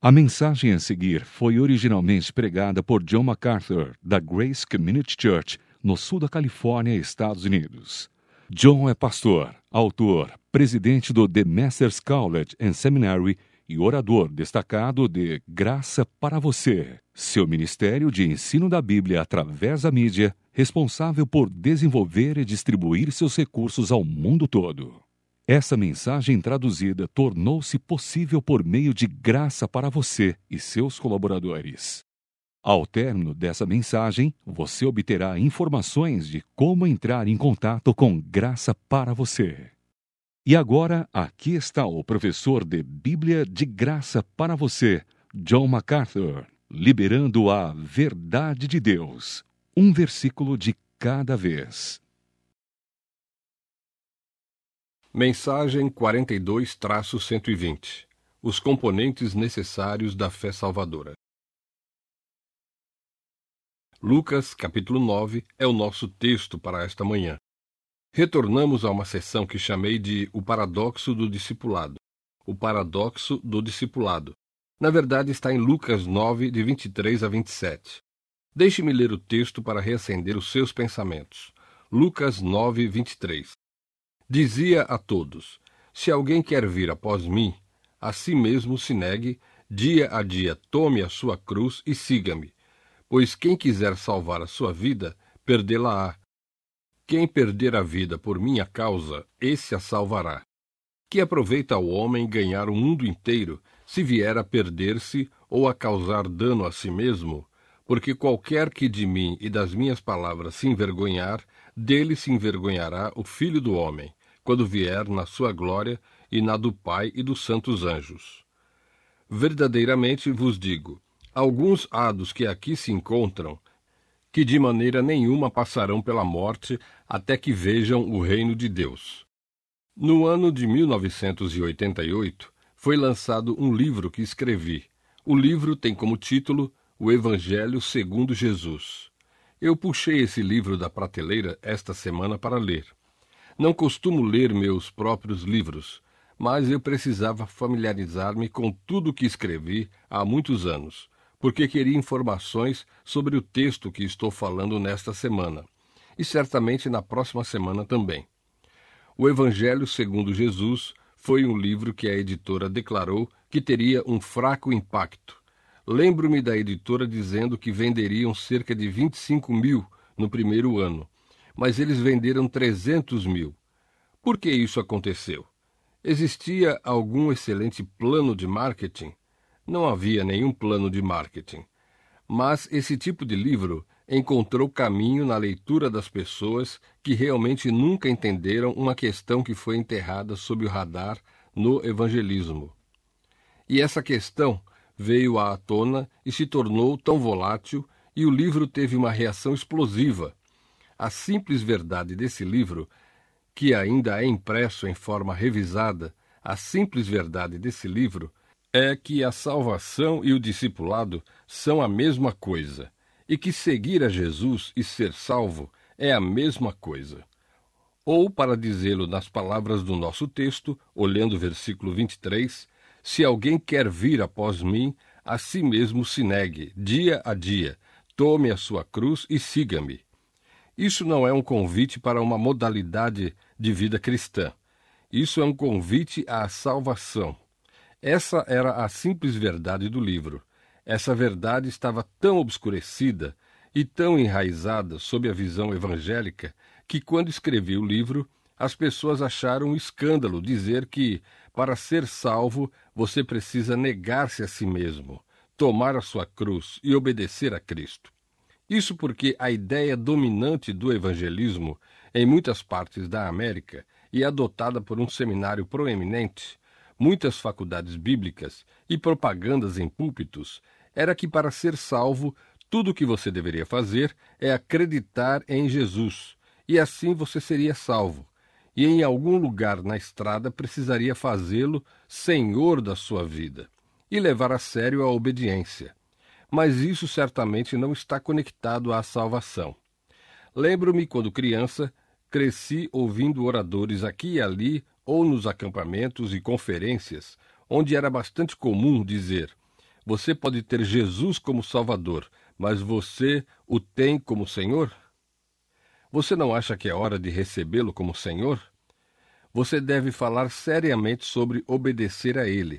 A mensagem a seguir foi originalmente pregada por John MacArthur, da Grace Community Church, no sul da Califórnia, Estados Unidos. John é pastor, autor, presidente do The Masters College and Seminary e orador destacado de Graça para Você, seu ministério de ensino da Bíblia através da mídia, responsável por desenvolver e distribuir seus recursos ao mundo todo. Essa mensagem traduzida tornou-se possível por meio de Graça para Você e seus colaboradores. Ao término dessa mensagem, você obterá informações de como entrar em contato com Graça para Você. E agora, aqui está o professor de Bíblia de Graça para Você, John MacArthur, liberando a verdade de Deus, um versículo de cada vez. Mensagem 42-120. Os componentes necessários da fé salvadora. Lucas, capítulo 9, é o nosso texto para esta manhã. Retornamos a uma sessão que chamei de O Paradoxo do Discipulado. O Paradoxo do Discipulado. Na verdade, está em Lucas 9, de 23 a 27. Deixe-me ler o texto para reacender os seus pensamentos. Lucas 9, 23. Dizia a todos: se alguém quer vir após mim, a si mesmo se negue, dia a dia tome a sua cruz e siga-me. Pois quem quiser salvar a sua vida, perdê-la-á. Quem perder a vida por minha causa, esse a salvará. Que aproveita ao homem ganhar o mundo inteiro, se vier a perder-se ou a causar dano a si mesmo? Porque qualquer que de mim e das minhas palavras se envergonhar, dele se envergonhará o Filho do Homem, quando vier na sua glória e na do Pai e dos santos anjos. Verdadeiramente vos digo, alguns há dos que aqui se encontram, que de maneira nenhuma passarão pela morte até que vejam o reino de Deus. No ano de 1988, foi lançado um livro que escrevi. O livro tem como título O Evangelho segundo Jesus. Eu puxei esse livro da prateleira esta semana para ler. Não costumo ler meus próprios livros, mas eu precisava familiarizar-me com tudo o que escrevi há muitos anos, porque queria informações sobre o texto que estou falando nesta semana, e certamente na próxima semana também. O Evangelho segundo Jesus foi um livro que a editora declarou que teria um fraco impacto. Lembro-me da editora dizendo que venderiam cerca de 25 mil no primeiro ano, mas eles venderam 300 mil. Por que isso aconteceu? Existia algum excelente plano de marketing? Não havia nenhum plano de marketing. Mas esse tipo de livro encontrou caminho na leitura das pessoas que realmente nunca entenderam uma questão que foi enterrada sob o radar no evangelismo. E essa questão veio à tona e se tornou tão volátil, e o livro teve uma reação explosiva. A simples verdade desse livro, que ainda é impresso em forma revisada, a simples verdade desse livro é que a salvação e o discipulado são a mesma coisa, e que seguir a Jesus e ser salvo é a mesma coisa. Ou, para dizê-lo nas palavras do nosso texto, olhando o versículo 23, se alguém quer vir após mim, a si mesmo se negue, dia a dia, tome a sua cruz e siga-me. Isso não é um convite para uma modalidade de vida cristã. Isso é um convite à salvação. Essa era a simples verdade do livro. Essa verdade estava tão obscurecida e tão enraizada sob a visão evangélica que, quando escrevi o livro, as pessoas acharam um escândalo dizer que, para ser salvo, você precisa negar-se a si mesmo, tomar a sua cruz e obedecer a Cristo. Isso porque a ideia dominante do evangelismo em muitas partes da América e adotada por um seminário proeminente, muitas faculdades bíblicas e propagandas em púlpitos, era que para ser salvo, tudo o que você deveria fazer é acreditar em Jesus, e assim você seria salvo, e em algum lugar na estrada precisaria fazê-lo senhor da sua vida, e levar a sério a obediência. Mas isso certamente não está conectado à salvação. Lembro-me quando criança, cresci ouvindo oradores aqui e ali, ou nos acampamentos e conferências, onde era bastante comum dizer: Você pode ter Jesus como Salvador, mas você o tem como Senhor? Você não acha que é hora de recebê-lo como Senhor? Você deve falar seriamente sobre obedecer a Ele.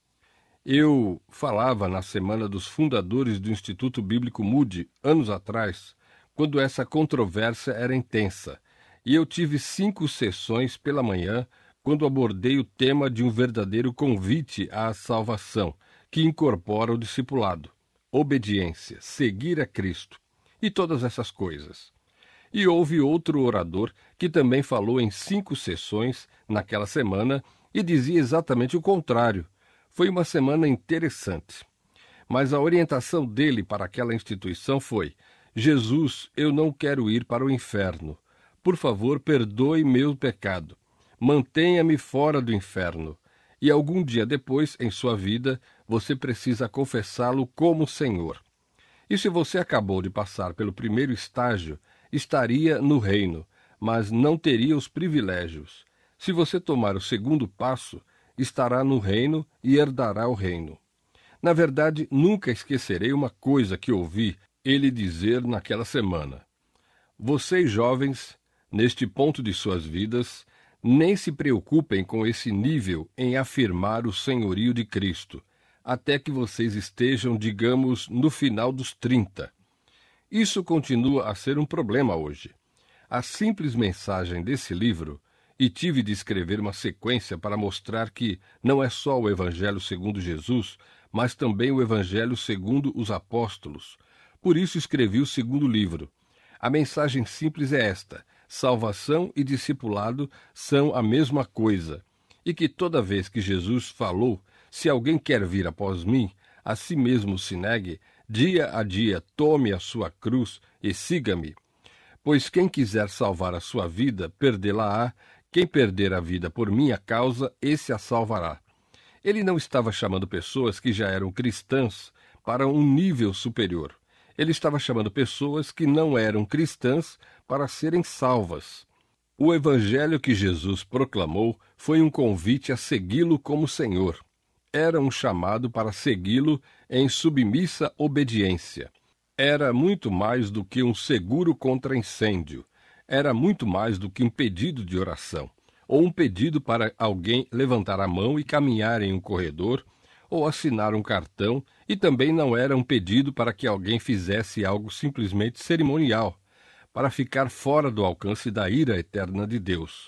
Eu falava na Semana dos Fundadores do Instituto Bíblico Moody, anos atrás, quando essa controvérsia era intensa, e eu tive 5 sessões pela manhã, quando abordei o tema de um verdadeiro convite à salvação, que incorpora o discipulado, obediência, seguir a Cristo, e todas essas coisas. E houve outro orador que também falou em 5 sessões naquela semana e dizia exatamente o contrário. Foi uma semana interessante. Mas a orientação dele para aquela instituição foi: Jesus, eu não quero ir para o inferno. Por favor, perdoe meu pecado. Mantenha-me fora do inferno. E algum dia depois, em sua vida, você precisa confessá-lo como Senhor. E se você acabou de passar pelo primeiro estágio, estaria no reino, mas não teria os privilégios. Se você tomar o segundo passo, estará no reino e herdará o reino. Na verdade, nunca esquecerei uma coisa que ouvi ele dizer naquela semana. Vocês, jovens, neste ponto de suas vidas, nem se preocupem com esse nível em afirmar o senhorio de Cristo, até que vocês estejam, digamos, no final dos 30. Isso continua a ser um problema hoje. A simples mensagem desse livro, e tive de escrever uma sequência para mostrar que não é só o Evangelho segundo Jesus, mas também o Evangelho segundo os apóstolos. Por isso escrevi o segundo livro. A mensagem simples é esta: salvação e discipulado são a mesma coisa, e que toda vez que Jesus falou: se alguém quer vir após mim, a si mesmo se negue, dia a dia tome a sua cruz e siga-me. Pois quem quiser salvar a sua vida, perdê-la-á. Quem perder a vida por minha causa, esse a salvará. Ele não estava chamando pessoas que já eram cristãs para um nível superior. Ele estava chamando pessoas que não eram cristãs para serem salvas. O evangelho que Jesus proclamou foi um convite a segui-lo como Senhor. Era um chamado para segui-lo em submissa obediência. Era muito mais do que um seguro contra incêndio. Era muito mais do que um pedido de oração, ou um pedido para alguém levantar a mão e caminhar em um corredor, ou assinar um cartão, e também não era um pedido para que alguém fizesse algo simplesmente cerimonial, para ficar fora do alcance da ira eterna de Deus.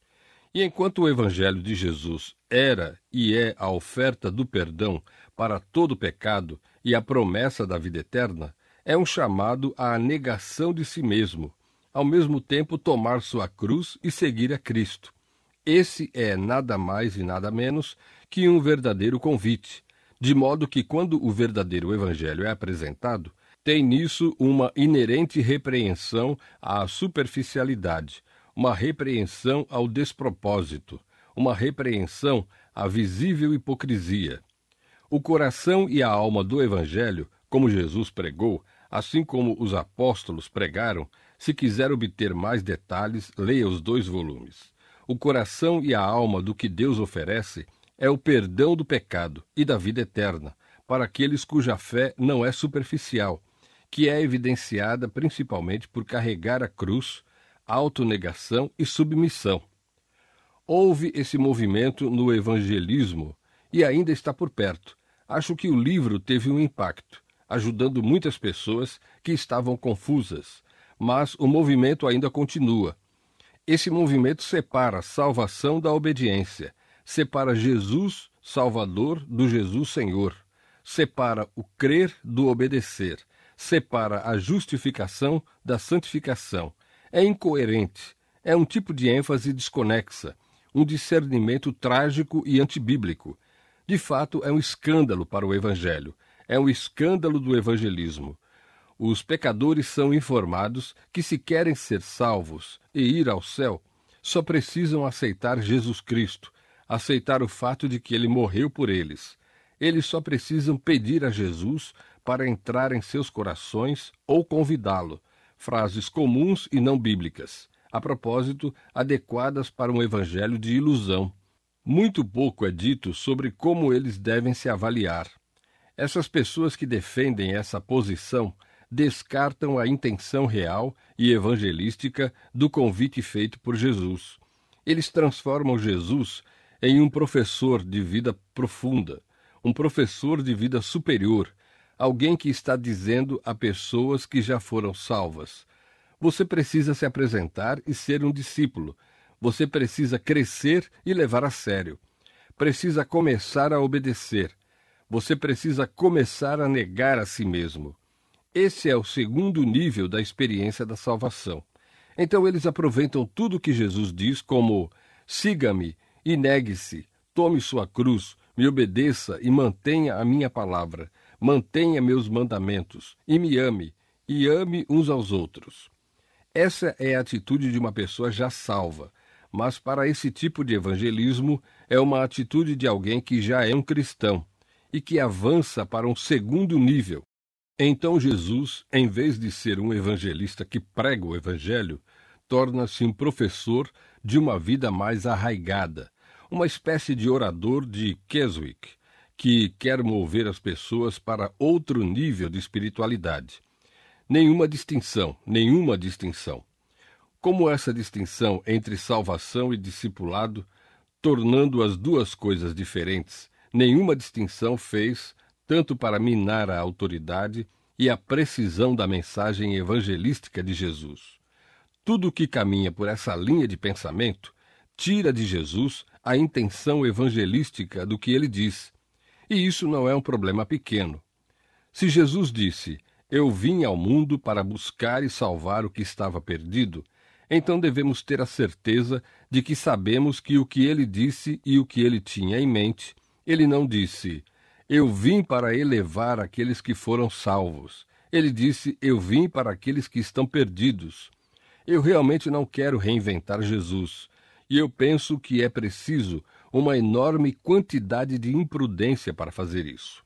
E enquanto o Evangelho de Jesus era e é a oferta do perdão para todo pecado e a promessa da vida eterna, é um chamado à negação de si mesmo, ao mesmo tempo tomar sua cruz e seguir a Cristo. Esse é nada mais e nada menos que um verdadeiro convite, de modo que quando o verdadeiro Evangelho é apresentado, tem nisso uma inerente repreensão à superficialidade, uma repreensão ao despropósito, uma repreensão à visível hipocrisia. O coração e a alma do Evangelho, como Jesus pregou, assim como os apóstolos pregaram, se quiser obter mais detalhes, leia os 2 volumes. O coração e a alma do que Deus oferece é o perdão do pecado e da vida eterna, para aqueles cuja fé não é superficial, que é evidenciada principalmente por carregar a cruz, autonegação e submissão. Houve esse movimento no evangelismo e ainda está por perto. Acho que o livro teve um impacto, ajudando muitas pessoas que estavam confusas, mas o movimento ainda continua. Esse movimento separa a salvação da obediência, separa Jesus Salvador do Jesus Senhor, separa o crer do obedecer, separa a justificação da santificação. É incoerente, é um tipo de ênfase desconexa, um discernimento trágico e antibíblico. De fato, é um escândalo para o Evangelho, é um escândalo do evangelismo. Os pecadores são informados que, se querem ser salvos e ir ao céu, só precisam aceitar Jesus Cristo, aceitar o fato de que ele morreu por eles. Eles só precisam pedir a Jesus para entrar em seus corações ou convidá-lo. Frases comuns e não bíblicas, a propósito, adequadas para um evangelho de ilusão. Muito pouco é dito sobre como eles devem se avaliar. Essas pessoas que defendem essa posição descartam a intenção real e evangelística do convite feito por Jesus. Eles transformam Jesus em um professor de vida profunda, um professor de vida superior, alguém que está dizendo a pessoas que já foram salvas: você precisa se apresentar e ser um discípulo. Você precisa crescer e levar a sério. Precisa começar a obedecer. Você precisa começar a negar a si mesmo. Esse é o segundo nível da experiência da salvação. Então eles aproveitam tudo que Jesus diz como: siga-me e negue-se, tome sua cruz, me obedeça e mantenha a minha palavra, mantenha meus mandamentos e ame uns aos outros. Essa é a atitude de uma pessoa já salva, mas para esse tipo de evangelismo é uma atitude de alguém que já é um cristão e que avança para um segundo nível. Então Jesus, em vez de ser um evangelista que prega o evangelho, torna-se um professor de uma vida mais arraigada, uma espécie de orador de Keswick, que quer mover as pessoas para outro nível de espiritualidade. Nenhuma distinção. Como essa distinção entre salvação e discipulado, tornando as duas coisas diferentes, nenhuma distinção fez, tanto para minar a autoridade e a precisão da mensagem evangelística de Jesus. Tudo que caminha por essa linha de pensamento tira de Jesus a intenção evangelística do que ele diz. E isso não é um problema pequeno. Se Jesus disse: eu vim ao mundo para buscar e salvar o que estava perdido, então devemos ter a certeza de que sabemos que o que ele disse e o que ele tinha em mente, ele não disse: eu vim para elevar aqueles que foram salvos. Ele disse: eu vim para aqueles que estão perdidos. Eu realmente não quero reinventar Jesus, e eu penso que é preciso uma enorme quantidade de imprudência para fazer isso.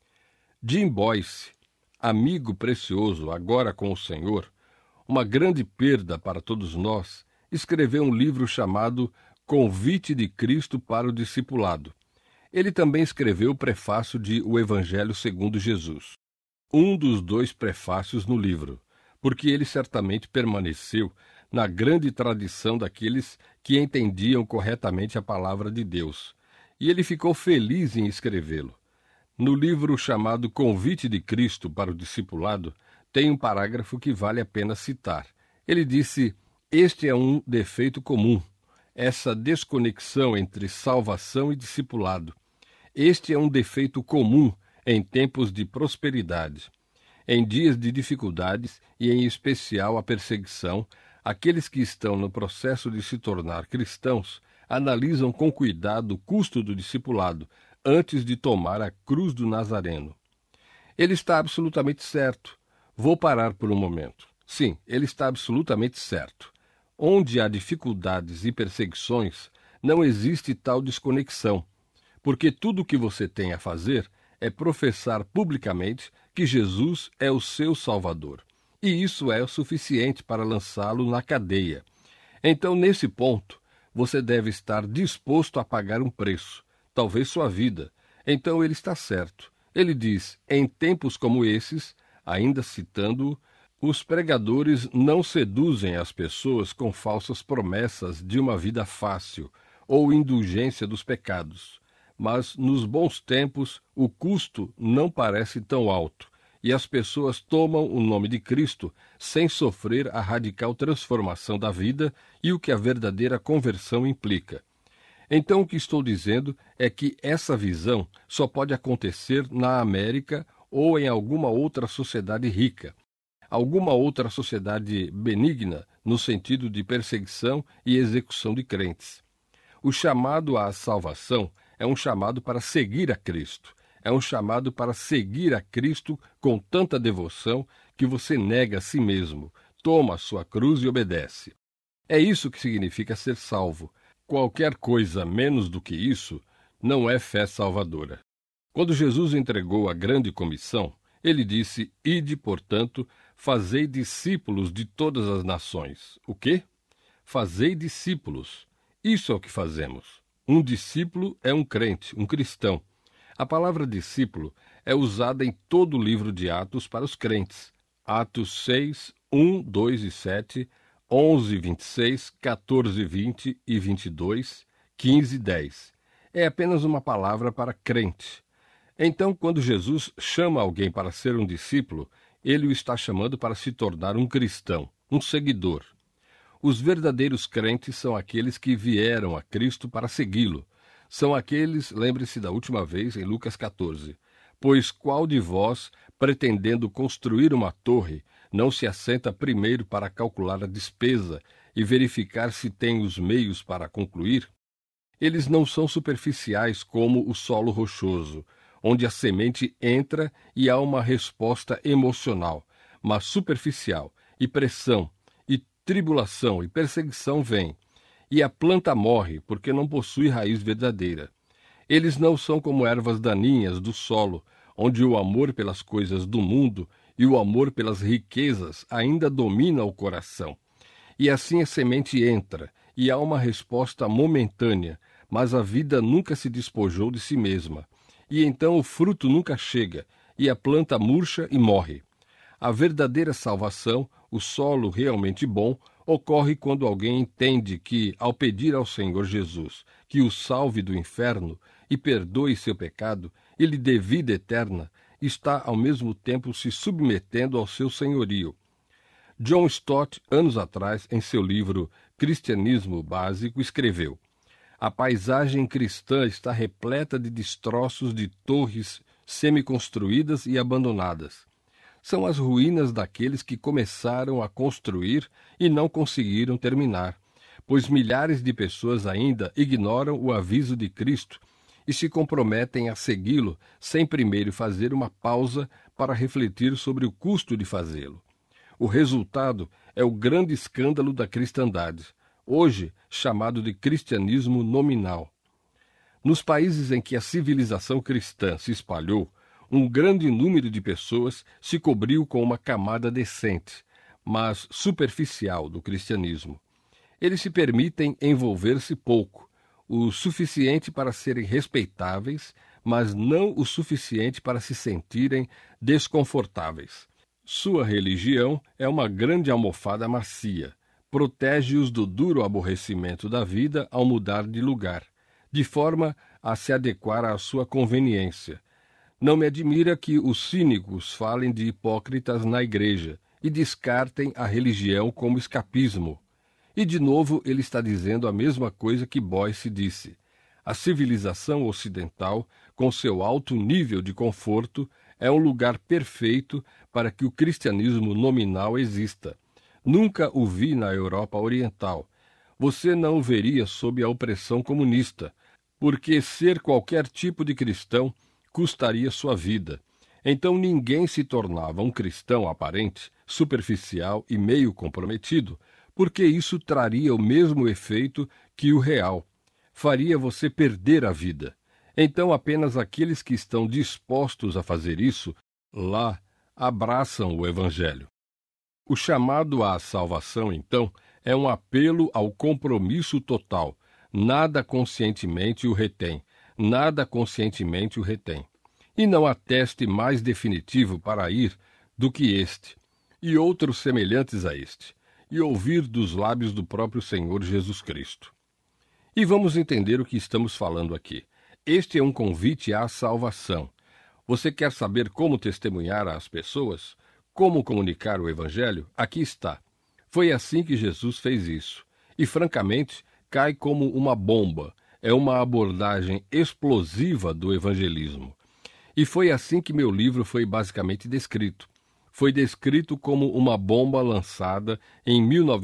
Jim Boyce, amigo precioso agora com o Senhor, uma grande perda para todos nós, escreveu um livro chamado Convite de Cristo para o Discipulado. Ele também escreveu o prefácio de O Evangelho segundo Jesus, um dos 2 prefácios no livro, porque ele certamente permaneceu na grande tradição daqueles que entendiam corretamente a palavra de Deus, e ele ficou feliz em escrevê-lo. No livro chamado Convite de Cristo para o Discipulado, tem um parágrafo que vale a pena citar. Ele disse: este é um defeito comum, essa desconexão entre salvação e discipulado. Este é um defeito comum em tempos de prosperidade. Em dias de dificuldades e, em especial, a perseguição, aqueles que estão no processo de se tornar cristãos analisam com cuidado o custo do discipulado antes de tomar a cruz do Nazareno. Ele está absolutamente certo. Vou parar por um momento. Sim, ele está absolutamente certo. Onde há dificuldades e perseguições, não existe tal desconexão, porque tudo o que você tem a fazer é professar publicamente que Jesus é o seu Salvador, e isso é o suficiente para lançá-lo na cadeia. Então, nesse ponto, você deve estar disposto a pagar um preço, talvez sua vida. Então ele está certo. Ele diz: em tempos como esses, ainda citando-o, os pregadores não seduzem as pessoas com falsas promessas de uma vida fácil ou indulgência dos pecados. Mas, nos bons tempos, o custo não parece tão alto, e as pessoas tomam o nome de Cristo sem sofrer a radical transformação da vida e o que a verdadeira conversão implica. Então, o que estou dizendo é que essa visão só pode acontecer na América ou em alguma outra sociedade rica, alguma outra sociedade benigna no sentido de perseguição e execução de crentes. O chamado à salvação é um chamado para seguir a Cristo. É um chamado para seguir a Cristo com tanta devoção que você nega a si mesmo, toma a sua cruz e obedece. É isso que significa ser salvo. Qualquer coisa menos do que isso não é fé salvadora. Quando Jesus entregou a grande comissão, ele disse: ide, portanto, fazei discípulos de todas as nações. O quê? Fazei discípulos. Isso é o que fazemos. Um discípulo é um crente, um cristão. A palavra discípulo é usada em todo o livro de Atos para os crentes. Atos 6, 1, 2 e 7, 11, 26, 14, 20 e 22, 15 e 10. É apenas uma palavra para crente. Então, quando Jesus chama alguém para ser um discípulo, ele o está chamando para se tornar um cristão, um seguidor. Os verdadeiros crentes são aqueles que vieram a Cristo para segui-lo. São aqueles, lembre-se da última vez, em Lucas 14, pois qual de vós, pretendendo construir uma torre, não se assenta primeiro para calcular a despesa e verificar se tem os meios para concluir? Eles não são superficiais como o solo rochoso, onde a semente entra e há uma resposta emocional, mas superficial, e pressão, e tribulação, e perseguição vêm, e a planta morre porque não possui raiz verdadeira. Eles não são como ervas daninhas do solo, onde o amor pelas coisas do mundo e o amor pelas riquezas ainda domina o coração. E assim a semente entra, e há uma resposta momentânea, mas a vida nunca se despojou de si mesma. E então o fruto nunca chega, e a planta murcha e morre. A verdadeira salvação, o solo realmente bom, ocorre quando alguém entende que, ao pedir ao Senhor Jesus que o salve do inferno e perdoe seu pecado e lhe dê vida eterna, está ao mesmo tempo se submetendo ao seu senhorio. John Stott, anos atrás, em seu livro Cristianismo Básico, escreveu: a paisagem cristã está repleta de destroços de torres semi-construídas e abandonadas. São as ruínas daqueles que começaram a construir e não conseguiram terminar, pois milhares de pessoas ainda ignoram o aviso de Cristo e se comprometem a segui-lo sem primeiro fazer uma pausa para refletir sobre o custo de fazê-lo. O resultado é o grande escândalo da cristandade, hoje chamado de cristianismo nominal. Nos países em que a civilização cristã se espalhou, um grande número de pessoas se cobriu com uma camada decente, mas superficial do cristianismo. Eles se permitem envolver-se pouco, o suficiente para serem respeitáveis, mas não o suficiente para se sentirem desconfortáveis. Sua religião é uma grande almofada macia. Protege-os do duro aborrecimento da vida ao mudar de lugar, de forma a se adequar à sua conveniência. Não me admira que os cínicos falem de hipócritas na igreja e descartem a religião como escapismo. E, de novo, ele está dizendo a mesma coisa que Boyce disse. A civilização ocidental, com seu alto nível de conforto, é um lugar perfeito para que o cristianismo nominal exista. Nunca o vi na Europa Oriental. Você não o veria sob a opressão comunista, porque ser qualquer tipo de cristão custaria sua vida. Então ninguém se tornava um cristão aparente, superficial e meio comprometido, porque isso traria o mesmo efeito que o real. Faria você perder a vida. Então apenas aqueles que estão dispostos a fazer isso, lá, abraçam o Evangelho. O chamado à salvação, então, é um apelo ao compromisso total. Nada conscientemente o retém. Nada conscientemente o retém. E não há teste mais definitivo para ir do que este, e outros semelhantes a este, e ouvir dos lábios do próprio Senhor Jesus Cristo. E vamos entender o que estamos falando aqui. Este é um convite à salvação. Você quer saber como testemunhar às pessoas? Como comunicar o Evangelho? Aqui está. Foi assim que Jesus fez isso. E, francamente, cai como uma bomba. É uma abordagem explosiva do evangelismo. E foi assim que meu livro foi basicamente descrito. Foi descrito como uma bomba lançada em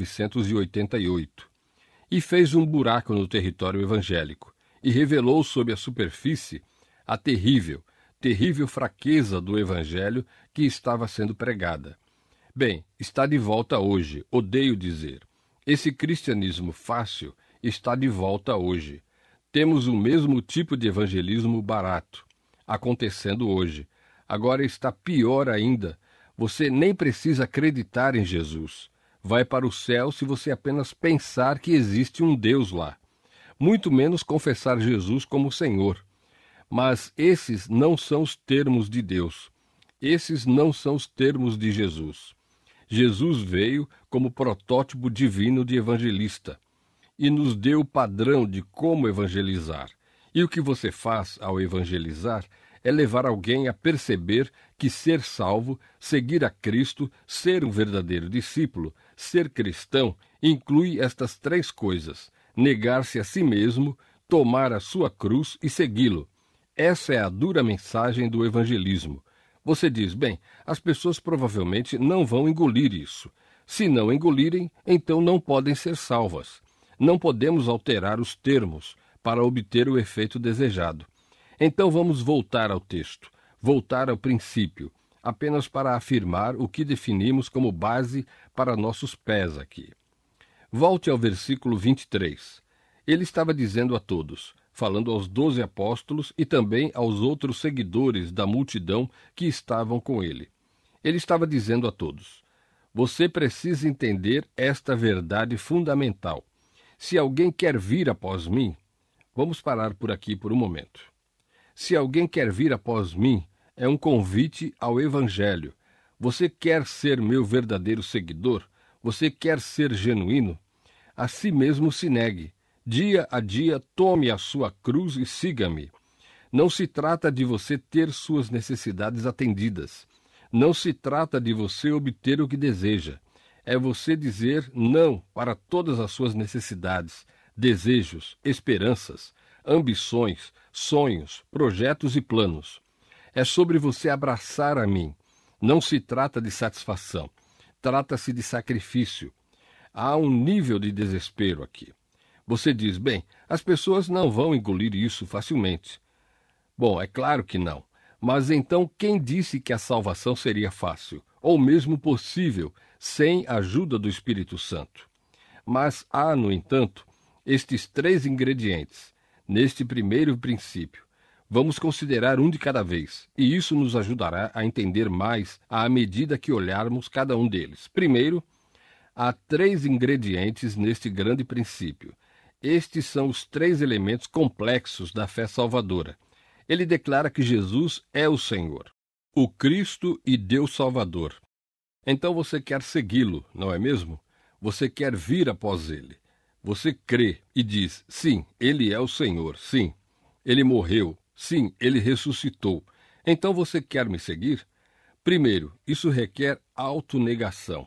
1988. E fez um buraco no território evangélico. E revelou sob a superfície a terrível fraqueza do Evangelho que estava sendo pregada. Bem, está de volta hoje, odeio dizer. Esse cristianismo fácil está de volta hoje. Temos o mesmo tipo de evangelismo barato, acontecendo hoje. Agora está pior ainda. Você nem precisa acreditar em Jesus. Vai para o céu se você apenas pensar que existe um Deus lá. Muito menos confessar Jesus como Senhor. Mas esses não são os termos de Deus. Esses não são os termos de Jesus. Jesus veio como protótipo divino de evangelista e nos deu o padrão de como evangelizar. E o que você faz ao evangelizar é levar alguém a perceber que ser salvo, seguir a Cristo, ser um verdadeiro discípulo, ser cristão, inclui estas 3 coisas: negar-se a si mesmo, tomar a sua cruz e segui-lo. Essa é a dura mensagem do evangelismo. Você diz, bem, as pessoas provavelmente não vão engolir isso. Se não engolirem, então não podem ser salvas. Não podemos alterar os termos para obter o efeito desejado. Então vamos voltar ao texto, voltar ao princípio, apenas para afirmar o que definimos como base para nossos pés aqui. Volte ao versículo 23. Ele estava dizendo a todos, falando aos 12 apóstolos e também aos outros seguidores da multidão que estavam com ele. Ele estava dizendo a todos: você precisa entender esta verdade fundamental. Se alguém quer vir após mim, vamos parar por aqui por um momento. Se alguém quer vir após mim, é um convite ao Evangelho. Você quer ser meu verdadeiro seguidor? Você quer ser genuíno? A si mesmo se negue. Dia a dia, tome a sua cruz e siga-me. Não se trata de você ter suas necessidades atendidas. Não se trata de você obter o que deseja. É você dizer não para todas as suas necessidades, desejos, esperanças, ambições, sonhos, projetos e planos. É sobre você abraçar a mim. Não se trata de satisfação. Trata-se de sacrifício. Há um nível de desespero aqui. Você diz, bem, as pessoas não vão engolir isso facilmente. Bom, é claro que não. Mas então quem disse que a salvação seria fácil, ou mesmo possível, sem a ajuda do Espírito Santo? Mas há, no entanto, estes 3 ingredientes, neste primeiro princípio. Vamos considerar um de cada vez, e isso nos ajudará a entender mais à medida que olharmos cada um deles. Primeiro, há 3 ingredientes neste grande princípio. Estes são os 3 elementos complexos da fé salvadora. Ele declara que Jesus é o Senhor, o Cristo e Deus Salvador. Então você quer segui-lo, não é mesmo? Você quer vir após ele. Você crê e diz, sim, ele é o Senhor, sim. Ele morreu, sim, ele ressuscitou. Então você quer me seguir? Primeiro, isso requer autonegação.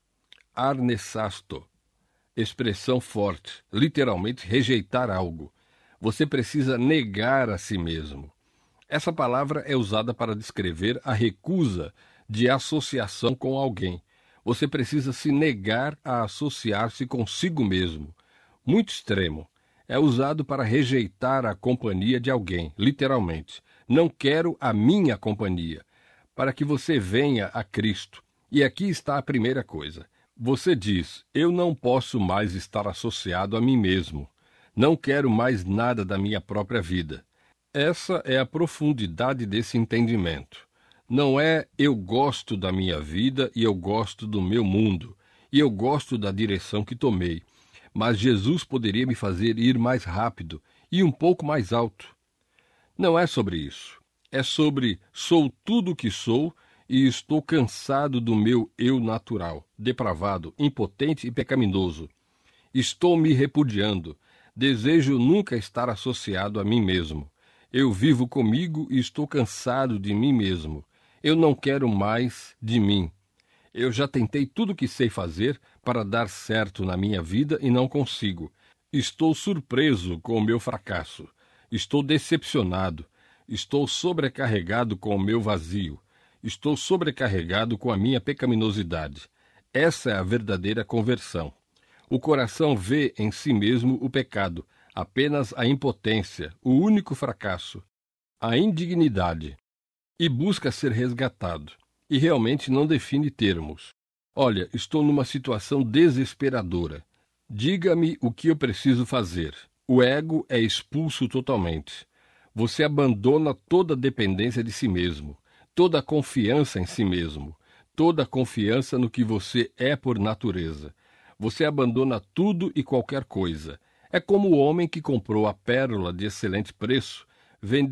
Arnesasto. Expressão forte, literalmente rejeitar algo. Você precisa negar a si mesmo. Essa palavra é usada para descrever a recusa de associação com alguém. Você precisa se negar a associar-se consigo mesmo. Muito extremo. É usado para rejeitar a companhia de alguém, literalmente. Não quero a minha companhia, para que você venha a Cristo. E aqui está a primeira coisa. Você diz, eu não posso mais estar associado a mim mesmo. Não quero mais nada da minha própria vida. Essa é a profundidade desse entendimento. Não é eu gosto da minha vida e eu gosto do meu mundo, e eu gosto da direção que tomei, mas Jesus poderia me fazer ir mais rápido e um pouco mais alto. Não é sobre isso. É sobre sou tudo o que sou e estou cansado do meu eu natural, depravado, impotente e pecaminoso. Estou me repudiando. Desejo nunca estar associado a mim mesmo. Eu vivo comigo e estou cansado de mim mesmo. Eu não quero mais de mim. Eu já tentei tudo o que sei fazer para dar certo na minha vida e não consigo. Estou surpreso com o meu fracasso. Estou decepcionado. Estou sobrecarregado com o meu vazio. Estou sobrecarregado com a minha pecaminosidade. Essa é a verdadeira conversão. O coração vê em si mesmo o pecado, apenas a impotência, o único fracasso, a indignidade, e busca ser resgatado. E realmente não define termos. Olha, estou numa situação desesperadora. Diga-me o que eu preciso fazer. O ego é expulso totalmente. Você abandona toda a dependência de si mesmo, toda a confiança em si mesmo, toda a confiança no que você é por natureza. Você abandona tudo e qualquer coisa. É como o homem que comprou a pérola de excelente preço, vendeu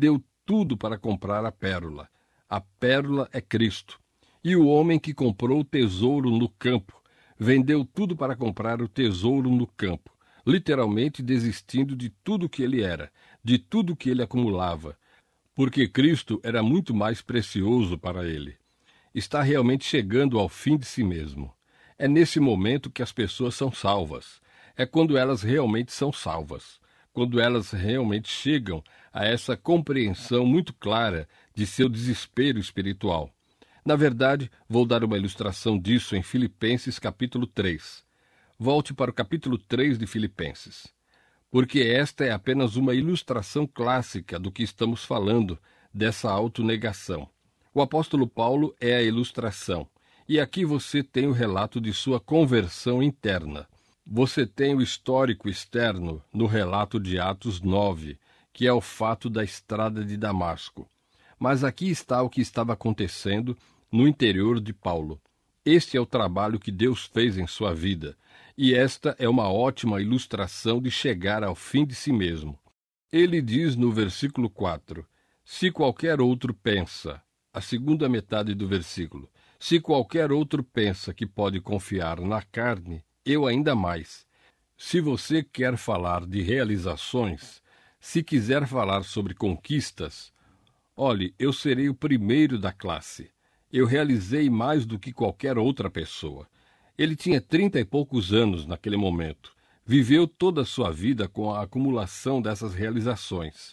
tudo para comprar a pérola. A pérola é Cristo. E o homem que comprou o tesouro no campo, vendeu tudo para comprar o tesouro no campo, literalmente desistindo de tudo que ele era, de tudo que ele acumulava, porque Cristo era muito mais precioso para ele. Está realmente chegando ao fim de si mesmo. É nesse momento que as pessoas são salvas. É quando elas realmente são salvas. Quando elas realmente chegam a essa compreensão muito clara de seu desespero espiritual. Na verdade, vou dar uma ilustração disso em Filipenses capítulo 3. Volte para o capítulo 3 de Filipenses. Porque esta é apenas uma ilustração clássica do que estamos falando, dessa autonegação. O apóstolo Paulo é a ilustração. E aqui você tem o relato de sua conversão interna. Você tem o histórico externo no relato de Atos 9, que é o fato da estrada de Damasco. Mas aqui está o que estava acontecendo no interior de Paulo. Este é o trabalho que Deus fez em sua vida, e esta é uma ótima ilustração de chegar ao fim de si mesmo. Ele diz no versículo 4, se qualquer outro pensa, a segunda metade do versículo, se qualquer outro pensa que pode confiar na carne, eu ainda mais. Se você quer falar de realizações, se quiser falar sobre conquistas, olhe, eu serei o primeiro da classe. Eu realizei mais do que qualquer outra pessoa. Ele tinha 30 e poucos anos naquele momento. Viveu toda a sua vida com a acumulação dessas realizações.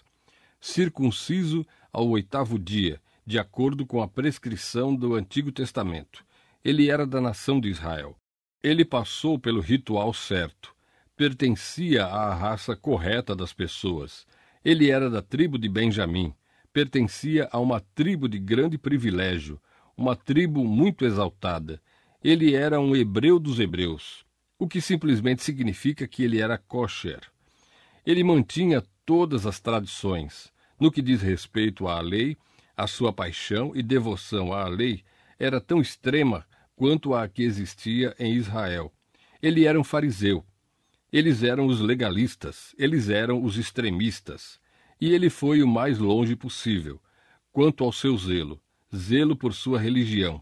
Circunciso ao 8º dia, de acordo com a prescrição do Antigo Testamento. Ele era da nação de Israel. Ele passou pelo ritual certo. Pertencia à raça correta das pessoas. Ele era da tribo de Benjamim. Pertencia a uma tribo de grande privilégio, uma tribo muito exaltada. Ele era um hebreu dos hebreus, o que simplesmente significa que ele era kosher. Ele mantinha todas as tradições. No que diz respeito à lei, a sua paixão e devoção à lei era tão extrema quanto a que existia em Israel. Ele era um fariseu. Eles eram os legalistas, eles eram os extremistas. E ele foi o mais longe possível, quanto ao seu zelo, zelo por sua religião.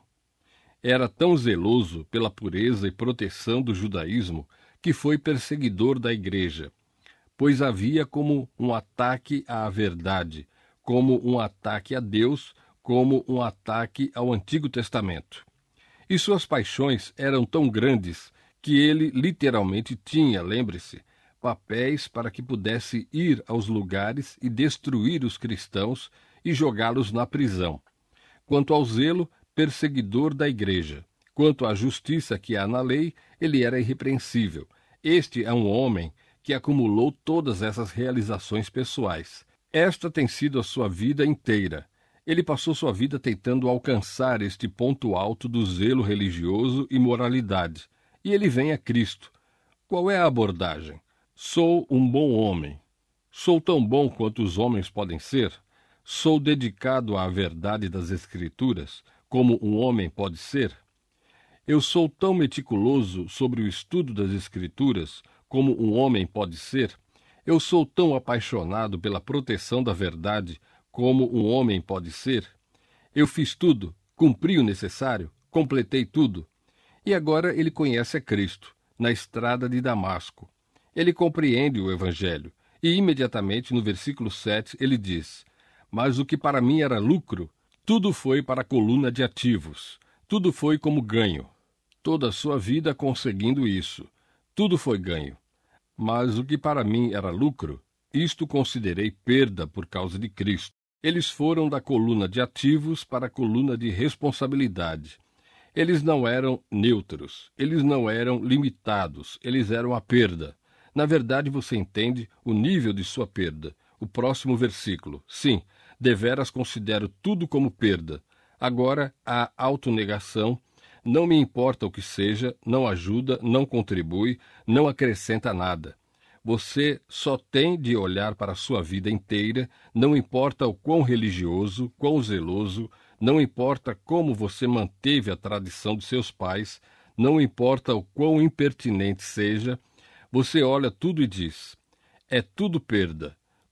Era tão zeloso pela pureza e proteção do judaísmo que foi perseguidor da igreja, pois havia como um ataque à verdade, como um ataque a Deus, como um ataque ao Antigo Testamento. E suas paixões eram tão grandes que ele literalmente tinha, lembre-se, papéis para que pudesse ir aos lugares e destruir os cristãos e jogá-los na prisão. Quanto ao zelo, perseguidor da igreja. Quanto à justiça que há na lei, ele era irrepreensível. Este é um homem que acumulou todas essas realizações pessoais. Esta tem sido a sua vida inteira. Ele passou sua vida tentando alcançar este ponto alto do zelo religioso e moralidade. E ele vem a Cristo. Qual é a abordagem? Sou um bom homem. Sou tão bom quanto os homens podem ser? Sou dedicado à verdade das Escrituras, como um homem pode ser? Eu sou tão meticuloso sobre o estudo das Escrituras, como um homem pode ser? Eu sou tão apaixonado pela proteção da verdade, como um homem pode ser? Eu fiz tudo, cumpri o necessário, completei tudo. E agora ele conhece a Cristo, na estrada de Damasco. Ele compreende o Evangelho, e imediatamente no versículo 7 ele diz, mas o que para mim era lucro, tudo foi para a coluna de ativos, tudo foi como ganho. Toda a sua vida conseguindo isso, tudo foi ganho. Mas o que para mim era lucro, isto considerei perda por causa de Cristo. Eles foram da coluna de ativos para a coluna de responsabilidade. Eles não eram neutros, eles não eram limitados, eles eram a perda. Na verdade, você entende o nível de sua perda. O próximo versículo. Sim, deveras considero tudo como perda. Agora, a autonegação, não me importa o que seja, não ajuda, não contribui, não acrescenta nada. Você só tem de olhar para a sua vida inteira, não importa o quão religioso, quão zeloso, não importa como você manteve a tradição de seus pais, não importa o quão impertinente seja, você olha tudo e diz, é tudo perda,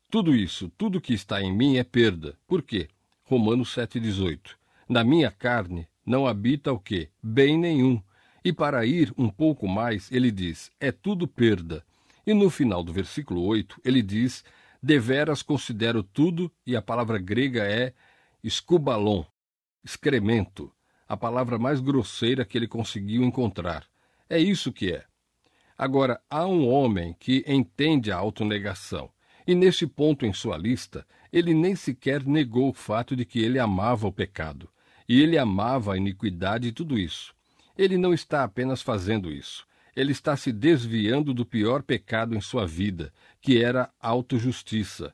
Tudo isso, tudo que está em mim é perda. Por quê? Romanos 7,18. Na minha carne não habita o quê? Bem nenhum. E para ir um pouco mais, ele diz, é tudo perda. E no final do versículo 8, ele diz, deveras considero tudo, e a palavra grega é eskubalon, excremento, a palavra mais grosseira que ele conseguiu encontrar. É isso que é. Agora, há um homem que entende a autonegação, e neste ponto em sua lista, ele nem sequer negou o fato de que ele amava o pecado, e ele amava a iniquidade e tudo isso. Ele não está apenas fazendo isso, ele está se desviando do pior pecado em sua vida, que era a autojustiça.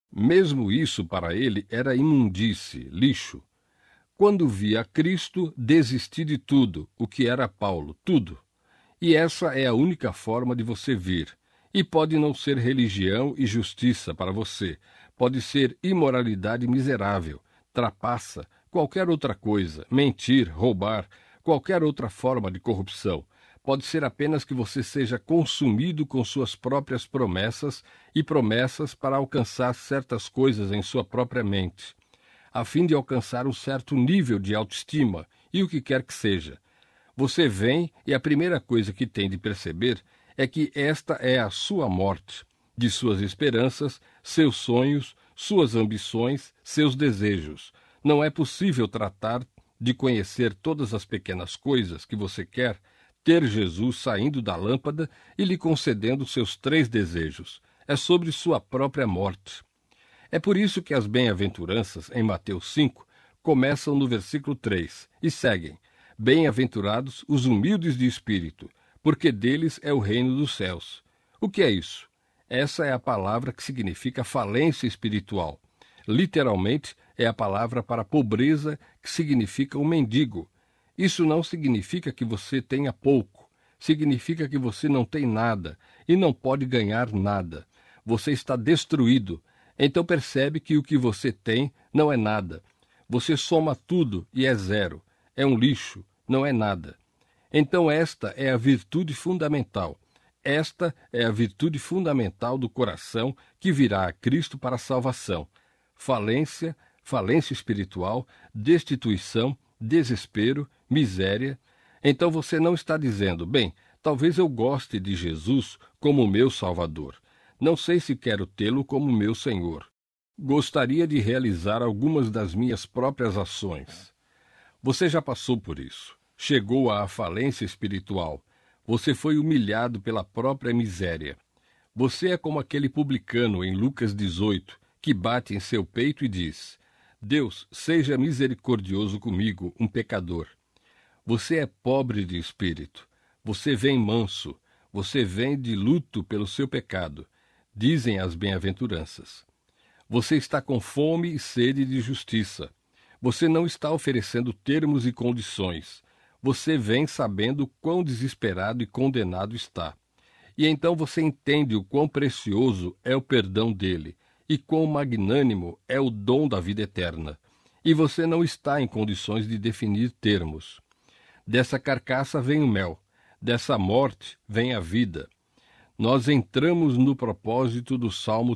Mesmo isso para ele era imundície, lixo. Quando via Cristo, desisti de tudo, o que era Paulo, tudo. E essa é a única forma de você vir. E pode não ser religião e justiça para você. Pode ser imoralidade miserável, trapaça, qualquer outra coisa, mentir, roubar, qualquer outra forma de corrupção. Pode ser apenas que você seja consumido com suas próprias promessas e promessas para alcançar certas coisas em sua própria mente, a fim de alcançar um certo nível de autoestima e o que quer que seja. Você vem e a primeira coisa que tem de perceber é que esta é a sua morte, de suas esperanças, seus sonhos, suas ambições, seus desejos. Não é possível tratar de conhecer todas as pequenas coisas que você quer, ter Jesus saindo da lâmpada e lhe concedendo seus 3 desejos. É sobre sua própria morte. É por isso que as bem-aventuranças, em Mateus 5, começam no versículo 3 e seguem. Bem-aventurados os humildes de espírito, porque deles é o reino dos céus. O que é isso? Essa é a palavra que significa falência espiritual. Literalmente, é a palavra para pobreza, que significa um mendigo. Isso não significa que você tenha pouco. Significa que você não tem nada e não pode ganhar nada. Você está destruído. Então percebe que o que você tem não é nada. Você soma tudo e é zero. É um lixo, não é nada. Então esta é a virtude fundamental. Esta é a virtude fundamental do coração que virá a Cristo para a salvação. Falência, falência espiritual, destituição, desespero, miséria. Então você não está dizendo, bem, talvez eu goste de Jesus como meu Salvador. Não sei se quero tê-lo como meu Senhor. Gostaria de realizar algumas das minhas próprias ações. Você já passou por isso. Chegou à falência espiritual. Você foi humilhado pela própria miséria. Você é como aquele publicano em Lucas 18, que bate em seu peito e diz, Deus, seja misericordioso comigo, um pecador. Você é pobre de espírito. Você vem manso. Você vem de luto pelo seu pecado. Dizem as bem-aventuranças. Você está com fome e sede de justiça. Você não está oferecendo termos e condições. Você vem sabendo quão desesperado e condenado está. E então você entende o quão precioso é o perdão dele e quão magnânimo é o dom da vida eterna. E você não está em condições de definir termos. Dessa carcaça vem o mel, dessa morte vem a vida. Nós entramos no propósito do Salmo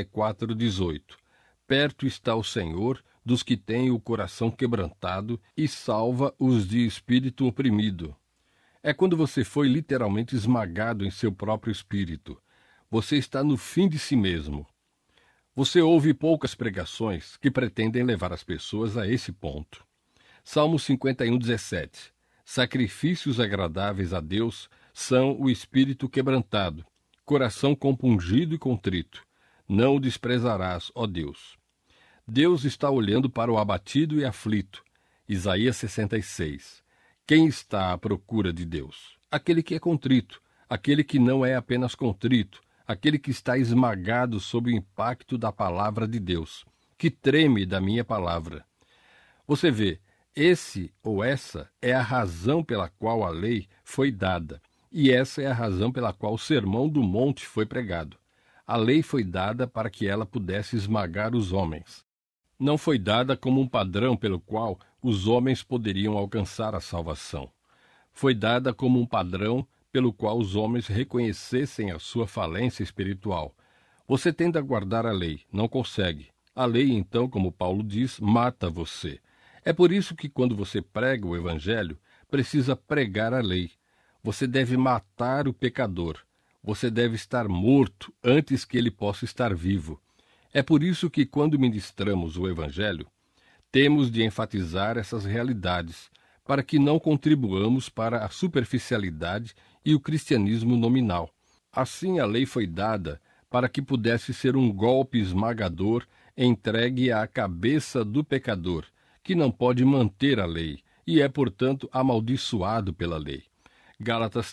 34:18. Perto está o Senhor dos que têm o coração quebrantado e salva os de espírito oprimido. É quando você foi literalmente esmagado em seu próprio espírito. Você está no fim de si mesmo. Você ouve poucas pregações que pretendem levar as pessoas a esse ponto. Salmo 51:17. Sacrifícios agradáveis a Deus são o espírito quebrantado, coração compungido e contrito. Não o desprezarás, ó Deus. Deus está olhando para o abatido e aflito. Isaías 66. Quem está à procura de Deus? Aquele que é contrito, aquele que não é apenas contrito, aquele que está esmagado sob o impacto da palavra de Deus, que treme da minha palavra. Você vê, esse ou essa é a razão pela qual a lei foi dada, e essa é a razão pela qual o Sermão do Monte foi pregado. A lei foi dada para que ela pudesse esmagar os homens. Não foi dada como um padrão pelo qual os homens poderiam alcançar a salvação. Foi dada como um padrão pelo qual os homens reconhecessem a sua falência espiritual. Você tenta guardar a lei, não consegue. A lei, então, como Paulo diz, mata você. É por isso que quando você prega o Evangelho, precisa pregar a lei. Você deve matar o pecador. Você deve estar morto antes que ele possa estar vivo. É por isso que, quando ministramos o Evangelho, temos de enfatizar essas realidades, para que não contribuamos para a superficialidade e o cristianismo nominal. Assim, a lei foi dada para que pudesse ser um golpe esmagador entregue à cabeça do pecador, que não pode manter a lei e é, portanto, amaldiçoado pela lei. Gálatas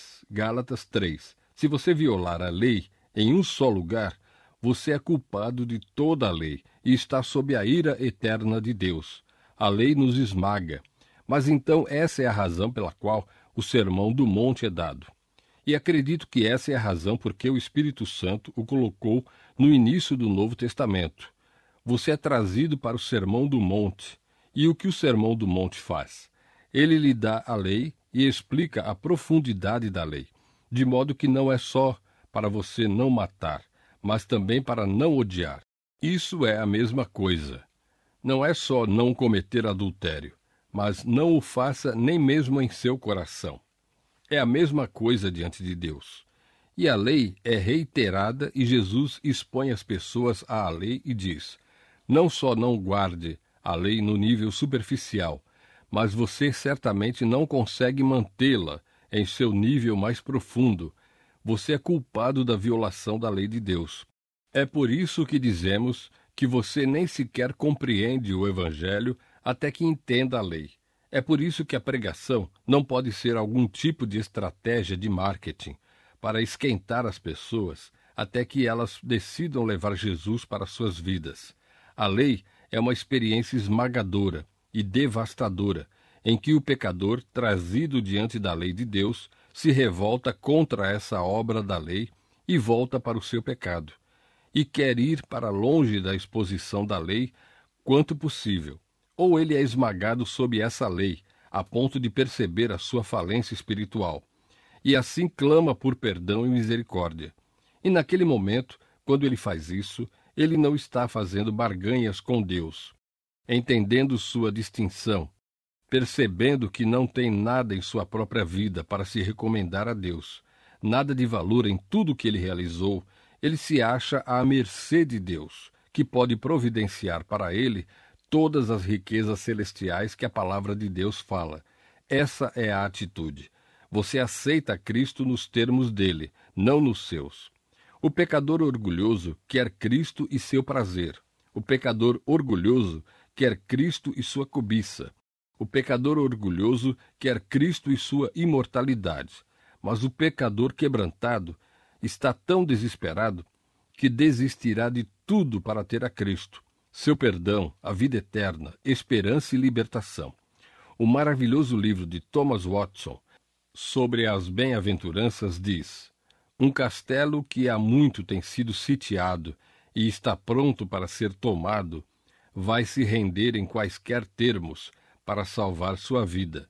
3. Se você violar a lei em um só lugar, você é culpado de toda a lei e está sob a ira eterna de Deus. A lei nos esmaga. Mas então essa é a razão pela qual o Sermão do Monte é dado. E acredito que essa é a razão porque o Espírito Santo o colocou no início do Novo Testamento. Você é trazido para o Sermão do Monte. E o que o Sermão do Monte faz? Ele lhe dá a lei e explica a profundidade da lei, de modo que não é só para você não matar, mas também para não odiar. Isso é a mesma coisa. Não é só não cometer adultério, mas não o faça nem mesmo em seu coração. É a mesma coisa diante de Deus. E a lei é reiterada e Jesus expõe as pessoas à lei e diz: não só não guarde a lei no nível superficial, mas você certamente não consegue mantê-la em seu nível mais profundo. Você é culpado da violação da lei de Deus. É por isso que dizemos que você nem sequer compreende o Evangelho até que entenda a lei. É por isso que a pregação não pode ser algum tipo de estratégia de marketing para esquentar as pessoas até que elas decidam levar Jesus para suas vidas. A lei é uma experiência esmagadora e devastadora, em que o pecador, trazido diante da lei de Deus, se revolta contra essa obra da lei e volta para o seu pecado, e quer ir para longe da exposição da lei quanto possível. Ou ele é esmagado sob essa lei, a ponto de perceber a sua falência espiritual, e assim clama por perdão e misericórdia. E naquele momento, quando ele faz isso, ele não está fazendo barganhas com Deus, entendendo sua distinção, percebendo que não tem nada em sua própria vida para se recomendar a Deus, nada de valor em tudo que ele realizou. Ele se acha à mercê de Deus, que pode providenciar para ele todas as riquezas celestiais que a palavra de Deus fala. Essa é a atitude. Você aceita Cristo nos termos dele, não nos seus. O pecador orgulhoso quer Cristo e seu prazer. O pecador orgulhoso quer Cristo e sua cobiça. O pecador orgulhoso quer Cristo e sua imortalidade. Mas o pecador quebrantado está tão desesperado que desistirá de tudo para ter a Cristo, seu perdão, a vida eterna, esperança e libertação. O maravilhoso livro de Thomas Watson sobre as bem-aventuranças diz: um castelo que há muito tem sido sitiado e está pronto para ser tomado, vai se render em quaisquer termos para salvar sua vida.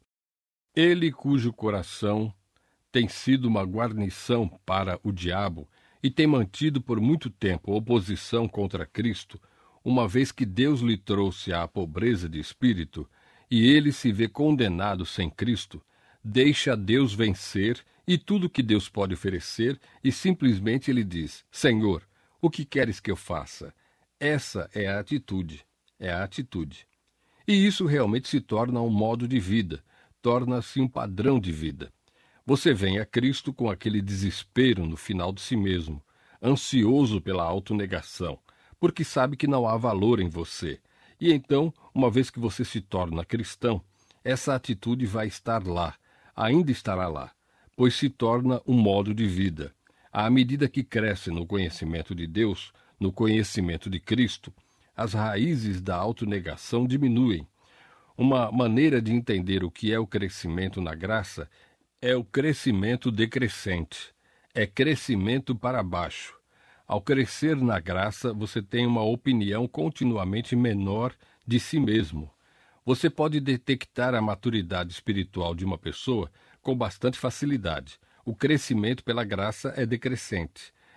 Ele cujo coração tem sido uma guarnição para o diabo e tem mantido por muito tempo oposição contra Cristo, uma vez que Deus lhe trouxe à pobreza de espírito, e ele se vê condenado sem Cristo, deixa Deus vencer e tudo que Deus pode oferecer, e simplesmente ele diz: Senhor, o que queres que eu faça? Essa é a atitude, E isso realmente se torna um modo de vida, torna-se um padrão de vida. Você vem a Cristo com aquele desespero no final de si mesmo, ansioso pela autonegação, porque sabe que não há valor em você. E então, uma vez que você se torna cristão, essa atitude vai estar lá, ainda estará lá, pois se torna um modo de vida. À medida que cresce no conhecimento de Deus, no conhecimento de Cristo, as raízes da autonegação diminuem. Uma maneira de entender o que é o crescimento na graça é o crescimento decrescente. É crescimento para baixo. Ao crescer na graça, você tem uma opinião continuamente menor de si mesmo. Você pode detectar a maturidade espiritual de uma pessoa com bastante facilidade. O crescimento pela graça é decrescente.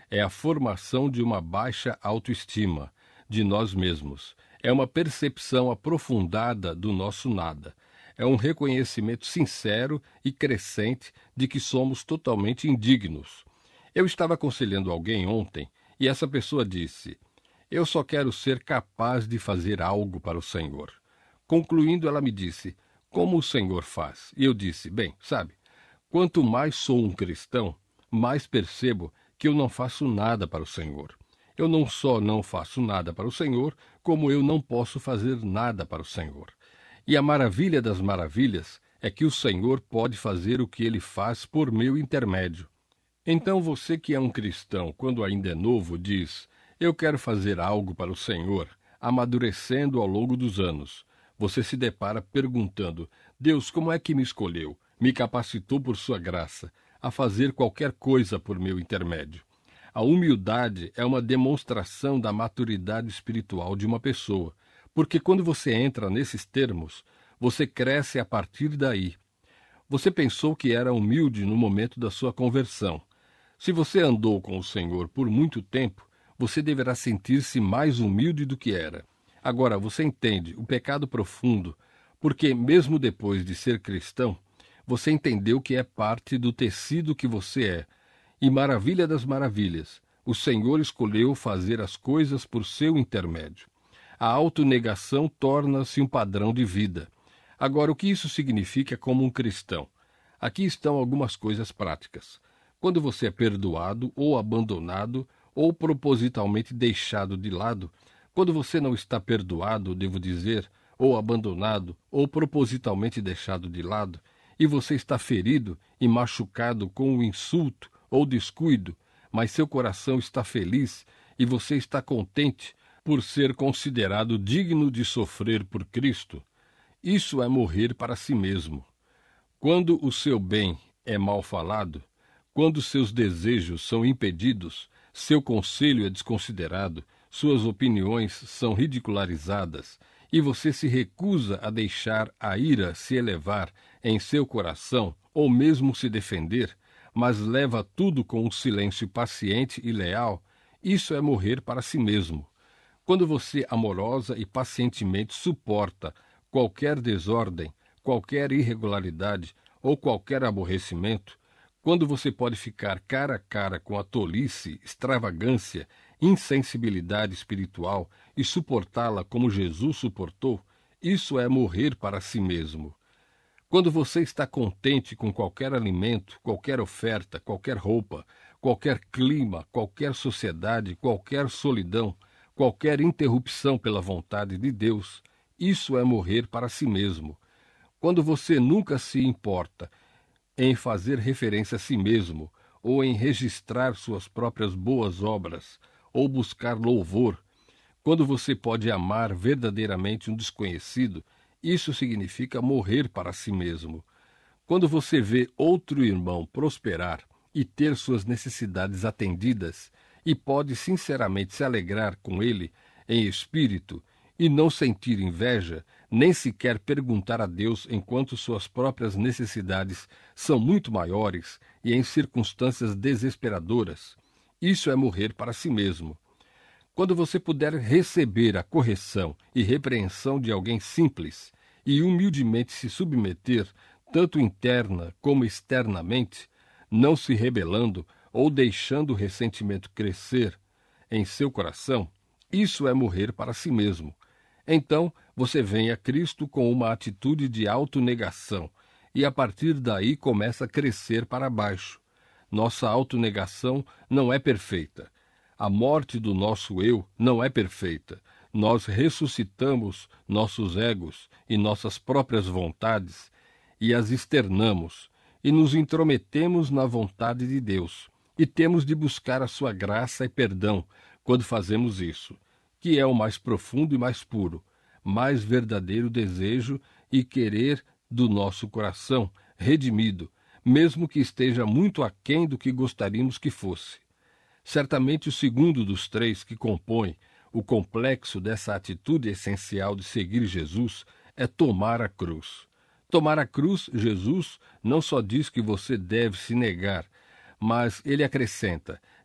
É a formação de uma baixa autoestima de nós mesmos. É uma percepção aprofundada do nosso nada. É um reconhecimento sincero e crescente de que somos totalmente indignos. Eu estava aconselhando alguém ontem e essa pessoa disse: eu só quero ser capaz de fazer algo para o Senhor. Concluindo, ela me disse: como o Senhor faz? E eu disse: bem, sabe, quanto mais sou um cristão, mais percebo que eu não faço nada para o Senhor. Eu não só não faço nada para o Senhor, como eu não posso fazer nada para o Senhor. E a maravilha das maravilhas é que o Senhor pode fazer o que ele faz por meu intermédio. Então você que é um cristão, quando ainda é novo, diz: eu quero fazer algo para o Senhor, amadurecendo ao longo dos anos. Você se depara perguntando: Deus, como é que me escolheu, me capacitou por sua graça, a fazer qualquer coisa por meu intermédio? A humildade é uma demonstração da maturidade espiritual de uma pessoa, porque quando você entra nesses termos, você cresce a partir daí. Você pensou que era humilde no momento da sua conversão. Se você andou com o Senhor por muito tempo, você deverá sentir-se mais humilde do que era. Agora, você entende o pecado profundo, porque mesmo depois de ser cristão, você entendeu que é parte do tecido que você é. E maravilha das maravilhas, o Senhor escolheu fazer as coisas por seu intermédio. A autonegação torna-se um padrão de vida. Agora, o que isso significa como um cristão? Aqui estão algumas coisas práticas. Quando você é perdoado ou abandonado ou propositalmente deixado de lado, quando você não está perdoado, devo dizer, ou abandonado ou propositalmente deixado de lado, e você está ferido e machucado com o insulto ou descuido, mas seu coração está feliz e você está contente por ser considerado digno de sofrer por Cristo, isso é morrer para si mesmo. Quando o seu bem é mal falado, quando seus desejos são impedidos, seu conselho é desconsiderado, suas opiniões são ridicularizadas, e você se recusa a deixar a ira se elevar em seu coração, ou mesmo se defender, mas leva tudo com um silêncio paciente e leal, isso é morrer para si mesmo. Quando você amorosa e pacientemente suporta qualquer desordem, qualquer irregularidade ou qualquer aborrecimento, quando você pode ficar cara a cara com a tolice, extravagância, insensibilidade espiritual e suportá-la como Jesus suportou, isso é morrer para si mesmo. Quando você está contente com qualquer alimento, qualquer oferta, qualquer roupa, qualquer clima, qualquer sociedade, qualquer solidão, qualquer interrupção pela vontade de Deus, isso é morrer para si mesmo. Quando você nunca se importa em fazer referência a si mesmo, ou em registrar suas próprias boas obras, ou buscar louvor, quando você pode amar verdadeiramente um desconhecido, isso significa morrer para si mesmo. Quando você vê outro irmão prosperar e ter suas necessidades atendidas, e pode sinceramente se alegrar com ele em espírito, e não sentir inveja, nem sequer perguntar a Deus enquanto suas próprias necessidades são muito maiores e em circunstâncias desesperadoras, isso é morrer para si mesmo. Quando você puder receber a correção e repreensão de alguém simples e humildemente se submeter, tanto interna como externamente, não se rebelando ou deixando o ressentimento crescer em seu coração, isso é morrer para si mesmo. Então, você vem a Cristo com uma atitude de autonegação e a partir daí começa a crescer para baixo. Nossa autonegação não é perfeita. A morte do nosso eu não é perfeita. Nós ressuscitamos nossos egos e nossas próprias vontades e as externamos e nos intrometemos na vontade de Deus. E temos de buscar a sua graça e perdão quando fazemos isso, que é o mais profundo e mais puro, mais verdadeiro desejo e querer do nosso coração, redimido, mesmo que esteja muito aquém do que gostaríamos que fosse. Certamente o segundo dos três que compõe o complexo dessa atitude essencial de seguir Jesus é tomar a cruz. Tomar a cruz, Jesus não só diz que você deve se negar, mas ele acrescenta: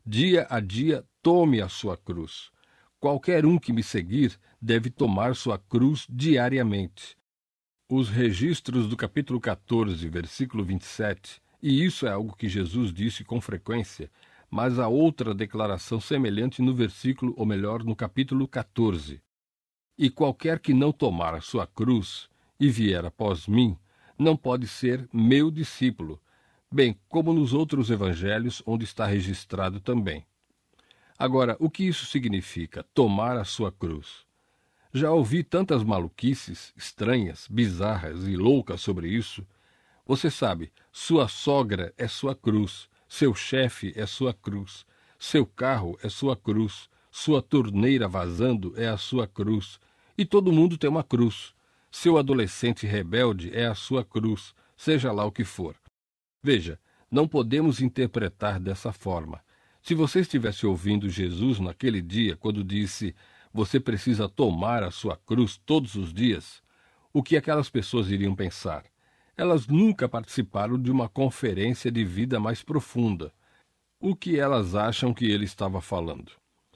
Dia a dia, tome a sua cruz. Qualquer um que me seguir deve tomar sua cruz diariamente. Os registros do capítulo 14, versículo 27, e isso é algo que Jesus disse com frequência, mas há outra declaração semelhante no versículo, ou melhor, no capítulo 14. E qualquer que não tomar a sua cruz e vier após mim, não pode ser meu discípulo, bem como nos outros evangelhos, onde está registrado também. Agora, o que isso significa, tomar a sua cruz? Já ouvi tantas maluquices, estranhas, bizarras e loucas sobre isso. Você sabe, sua sogra é sua cruz, seu chefe é sua cruz, seu carro é sua cruz, sua torneira vazando é a sua cruz, e todo mundo tem uma cruz. Seu adolescente rebelde é a sua cruz, seja lá o que for. Veja, não podemos interpretar dessa forma. Se você estivesse ouvindo Jesus naquele dia, quando disse: você precisa tomar a sua cruz todos os dias, o que aquelas pessoas iriam pensar? Elas nunca participaram de uma conferência de vida mais profunda. O que elas acham que ele estava falando?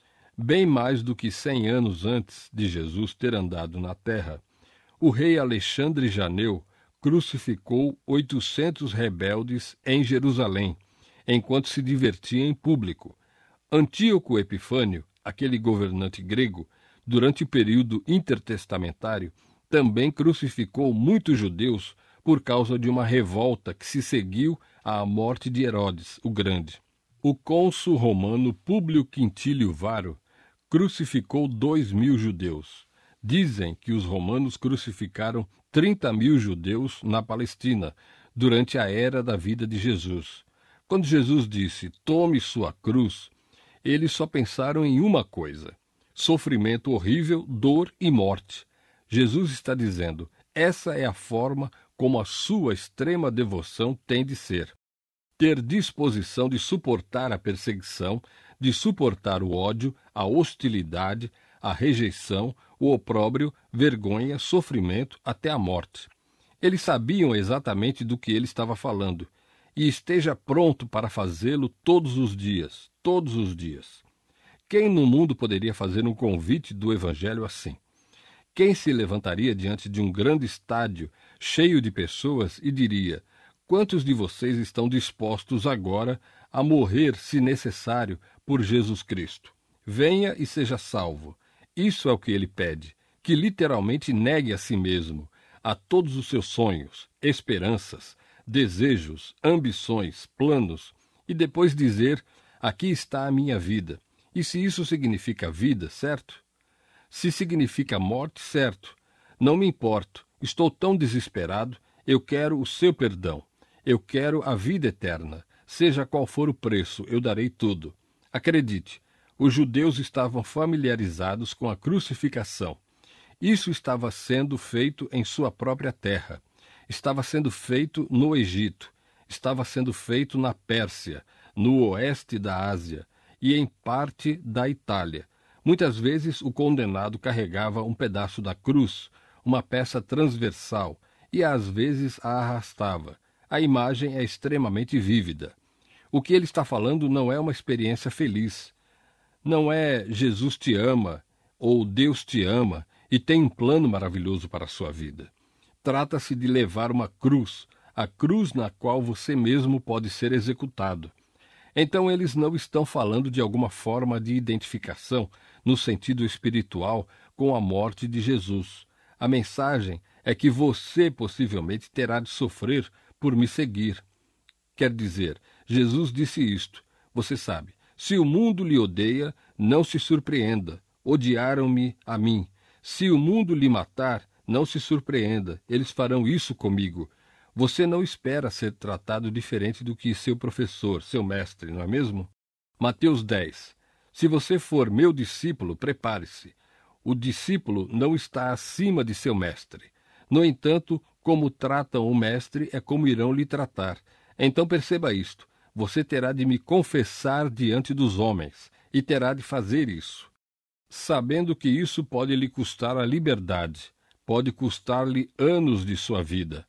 Bem mais do que 100 anos antes de Jesus ter andado na terra, o rei Alexandre Janeu crucificou 800 rebeldes em Jerusalém, enquanto se divertia em público. Antíoco Epifânio, aquele governante grego, durante o período intertestamentário, também crucificou muitos judeus por causa de uma revolta que se seguiu à morte de Herodes, o Grande. O cônsul romano Públio Quintílio Varo crucificou 2.000 judeus. Dizem que os romanos crucificaram 30.000 judeus na Palestina, durante a era da vida de Jesus. Quando Jesus disse, tome sua cruz, eles só pensaram em uma coisa: sofrimento horrível, dor e morte. Jesus está dizendo, essa é a forma como a sua extrema devoção tem de ser. Ter disposição de suportar a perseguição, de suportar o ódio, a hostilidade, a rejeição, o opróbrio, vergonha, sofrimento, até a morte. Eles sabiam exatamente do que ele estava falando, e esteja pronto para fazê-lo todos os dias, todos os dias. Quem no mundo poderia fazer um convite do Evangelho assim? Quem se levantaria diante de um grande estádio cheio de pessoas e diria: quantos de vocês estão dispostos agora a morrer, se necessário, por Jesus Cristo? Venha e seja salvo. Isso é o que ele pede, que literalmente negue a si mesmo, a todos os seus sonhos, esperanças, desejos, ambições, planos, e depois dizer: aqui está a minha vida. E se isso significa vida, certo? Se significa morte, certo. Não me importo, estou tão desesperado, eu quero o seu perdão. Eu quero a vida eterna. Seja qual for o preço, eu darei tudo. Acredite, os judeus estavam familiarizados com a crucificação. Isso estava sendo feito em sua própria terra. Estava sendo feito no Egito. Estava sendo feito na Pérsia, no oeste da Ásia e em parte da Itália. Muitas vezes o condenado carregava um pedaço da cruz, uma peça transversal, e às vezes a arrastava. A imagem é extremamente vívida. O que ele está falando não é uma experiência feliz. Não é Jesus te ama ou Deus te ama e tem um plano maravilhoso para a sua vida. Trata-se de levar uma cruz, a cruz na qual você mesmo pode ser executado. Então eles não estão falando de alguma forma de identificação, no sentido espiritual, com a morte de Jesus. A mensagem é que você possivelmente terá de sofrer por me seguir. Quer dizer, Jesus disse isto, você sabe, se o mundo lhe odeia, não se surpreenda, odiaram-me a mim. Se o mundo lhe matar, não se surpreenda, eles farão isso comigo. Você não espera ser tratado diferente do que seu professor, seu mestre, não é mesmo? Mateus 10. Se você for meu discípulo, prepare-se. O discípulo não está acima de seu mestre. No entanto, como tratam o mestre é como irão lhe tratar. Então perceba isto. Você terá de me confessar diante dos homens, e terá de fazer isso, sabendo que isso pode lhe custar a liberdade, pode custar-lhe anos de sua vida,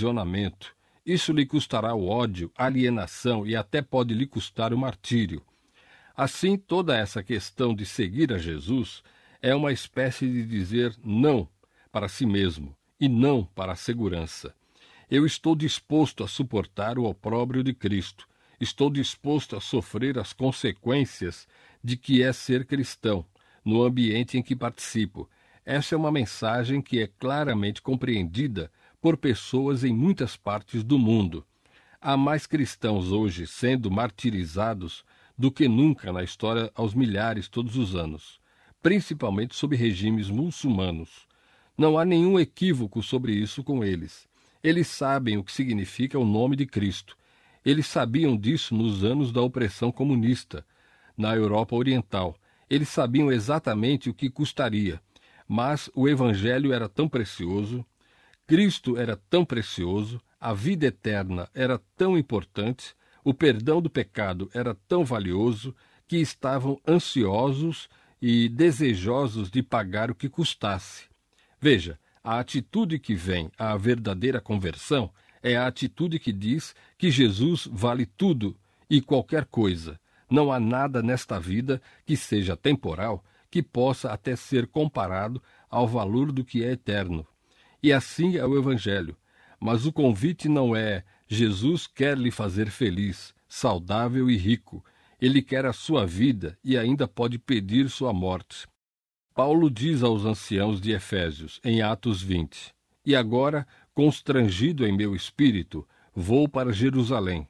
aprisionamento. Isso lhe custará o ódio, alienação e até pode lhe custar o martírio. Assim, toda essa questão de seguir a Jesus é uma espécie de dizer não para si mesmo e não para a segurança. Eu estou disposto a suportar o opróbrio de Cristo. Estou disposto a sofrer as consequências de que é ser cristão, no ambiente em que participo. Essa é uma mensagem que é claramente compreendida por pessoas em muitas partes do mundo. Há mais cristãos hoje sendo martirizados do que nunca na história aos milhares todos os anos, principalmente sob regimes muçulmanos. Não há nenhum equívoco sobre isso com eles. Eles sabem o que significa o nome de Cristo. Eles sabiam disso nos anos da opressão comunista, na Europa Oriental. Eles sabiam exatamente o que custaria. Mas o Evangelho era tão precioso, Cristo era tão precioso, a vida eterna era tão importante, o perdão do pecado era tão valioso, que estavam ansiosos e desejosos de pagar o que custasse. Veja, a atitude que vem à verdadeira conversão é a atitude que diz que Jesus vale tudo e qualquer coisa. Não há nada nesta vida que seja temporal que possa até ser comparado ao valor do que é eterno. E assim é o Evangelho. Mas o convite não é: Jesus quer lhe fazer feliz, saudável e rico. Ele quer a sua vida e ainda pode pedir sua morte. Paulo diz aos anciãos de Efésios, em Atos 20, e agora, constrangido em meu espírito, vou para Jerusalém,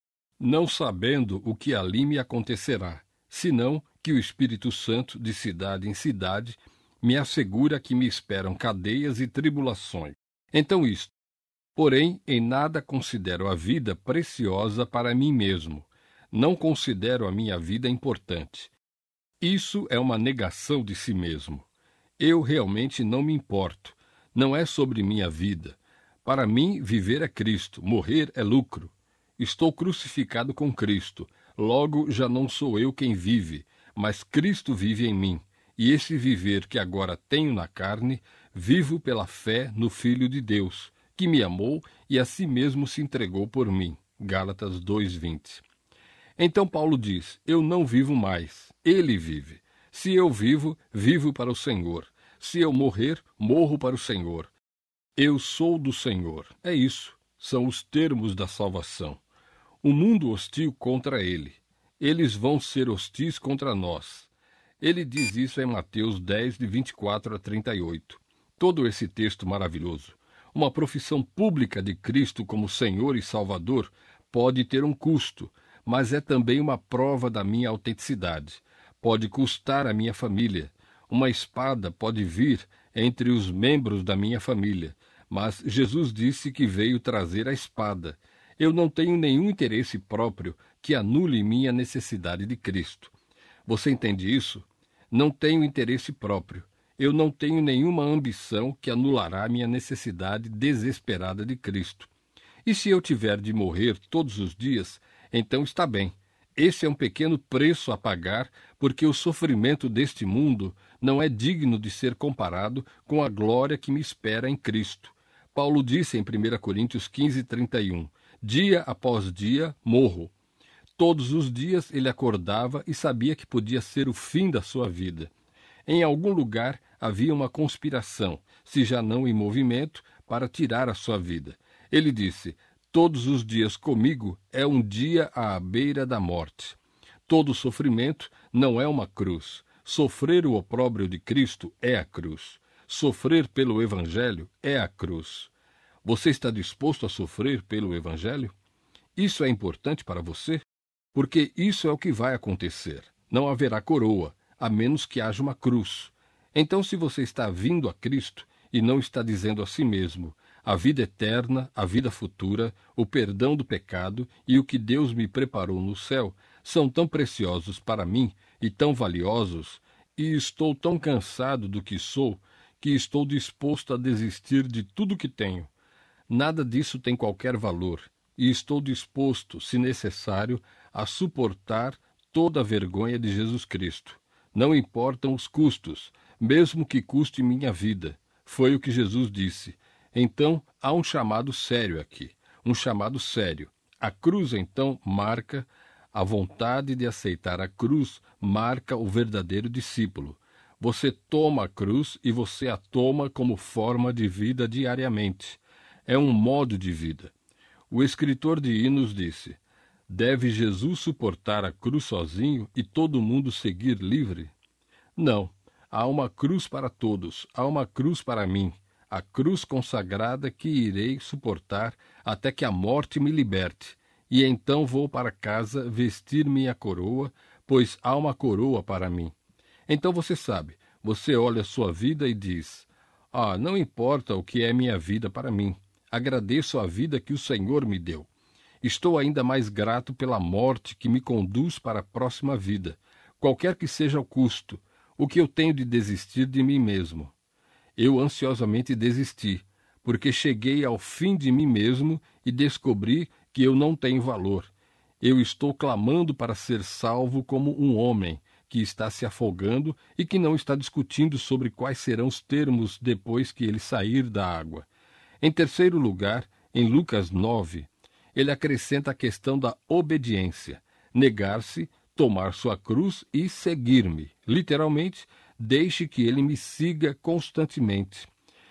não sabendo o que ali me acontecerá, senão que o Espírito Santo, de cidade em cidade, me assegura que me esperam cadeias e tribulações. Então isto, porém, em nada considero a vida preciosa para mim mesmo, não considero a minha vida importante. Isso é uma negação de si mesmo. Eu realmente não me importo. Não é sobre minha vida. Para mim, viver é Cristo, morrer é lucro. Estou crucificado com Cristo. Logo, já não sou eu quem vive, mas Cristo vive em mim. E esse viver que agora tenho na carne, vivo pela fé no Filho de Deus, que me amou e a si mesmo se entregou por mim. Gálatas 2:20. Então Paulo diz: eu não vivo mais, ele vive. Se eu vivo, vivo para o Senhor. Se eu morrer, morro para o Senhor. Eu sou do Senhor. É isso. São os termos da salvação. O mundo hostil contra ele. Eles vão ser hostis contra nós. Ele diz isso em Mateus 10, de 24 a 38. Todo esse texto maravilhoso. Uma profissão pública de Cristo como Senhor e Salvador pode ter um custo, mas é também uma prova da minha autenticidade. Pode custar a minha família. Uma espada pode vir entre os membros da minha família, mas Jesus disse que veio trazer a espada. Eu não tenho nenhum interesse próprio que anule minha necessidade de Cristo. Você entende isso? Não tenho interesse próprio. Eu não tenho nenhuma ambição que anulará minha necessidade desesperada de Cristo. E se eu tiver de morrer todos os dias, então está bem. Esse é um pequeno preço a pagar, porque o sofrimento deste mundo não é digno de ser comparado com a glória que me espera em Cristo. Paulo disse em 1 Coríntios 15:31, dia após dia morro. Todos os dias ele acordava e sabia que podia ser o fim da sua vida. Em algum lugar havia uma conspiração, se já não em movimento, para tirar a sua vida. Ele disse: todos os dias comigo é um dia à beira da morte. Todo sofrimento não é uma cruz. Sofrer o opróbrio de Cristo é a cruz. Sofrer pelo Evangelho é a cruz. Você está disposto a sofrer pelo Evangelho? Isso é importante para você? Porque isso é o que vai acontecer. Não haverá coroa, a menos que haja uma cruz. Então, se você está vindo a Cristo e não está dizendo a si mesmo: a vida eterna, a vida futura, o perdão do pecado e o que Deus me preparou no céu são tão preciosos para mim e tão valiosos, e estou tão cansado do que sou, que estou disposto a desistir de tudo que tenho. Nada disso tem qualquer valor, e estou disposto, se necessário, a suportar toda a vergonha de Jesus Cristo. Não importam os custos, mesmo que custe minha vida. Foi o que Jesus disse. Então, há um chamado sério aqui, um chamado sério. A cruz, então, marca A vontade de aceitar a cruz marca o verdadeiro discípulo. Você toma a cruz e você a toma como forma de vida diariamente. É um modo de vida. O escritor de Hinos disse: deve Jesus suportar a cruz sozinho e todo mundo seguir livre? Não. Há uma cruz para todos, há uma cruz para mim, a cruz consagrada que irei suportar até que a morte me liberte. E então vou para casa vestir minha coroa, pois há uma coroa para mim. Então você sabe, você olha sua vida e diz: não importa o que é minha vida para mim, agradeço a vida que o Senhor me deu. Estou ainda mais grato pela morte que me conduz para a próxima vida, qualquer que seja o custo, o que eu tenho de desistir de mim mesmo. Eu ansiosamente desisti, porque cheguei ao fim de mim mesmo e descobri que eu não tenho valor. Eu estou clamando para ser salvo como um homem que está se afogando e que não está discutindo sobre quais serão os termos depois que ele sair da água. Em terceiro lugar, em Lucas 9, ele acrescenta a questão da obediência, negar-se, tomar sua cruz e seguir-me. Literalmente, deixe que ele me siga constantemente.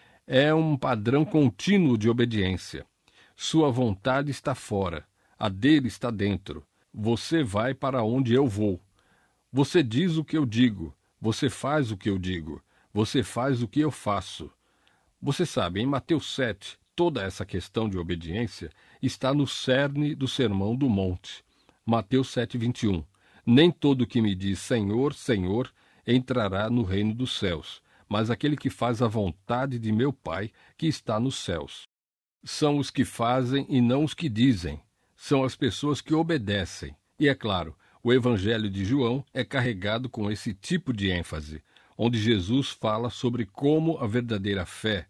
É um padrão contínuo de obediência. Sua vontade está fora, a dele está dentro. Você vai para onde eu vou. Você diz o que eu digo, você faz o que eu digo, você faz o que eu faço. Você sabe, em Mateus 7, toda essa questão de obediência está no cerne do Sermão do Monte. Mateus 7:21. Nem todo que me diz Senhor, Senhor, entrará no reino dos céus, mas aquele que faz a vontade de meu Pai que está nos céus. São os que fazem e não os que dizem. São as pessoas que obedecem. E é claro, o Evangelho de João é carregado com esse tipo de ênfase, onde Jesus fala sobre como a verdadeira fé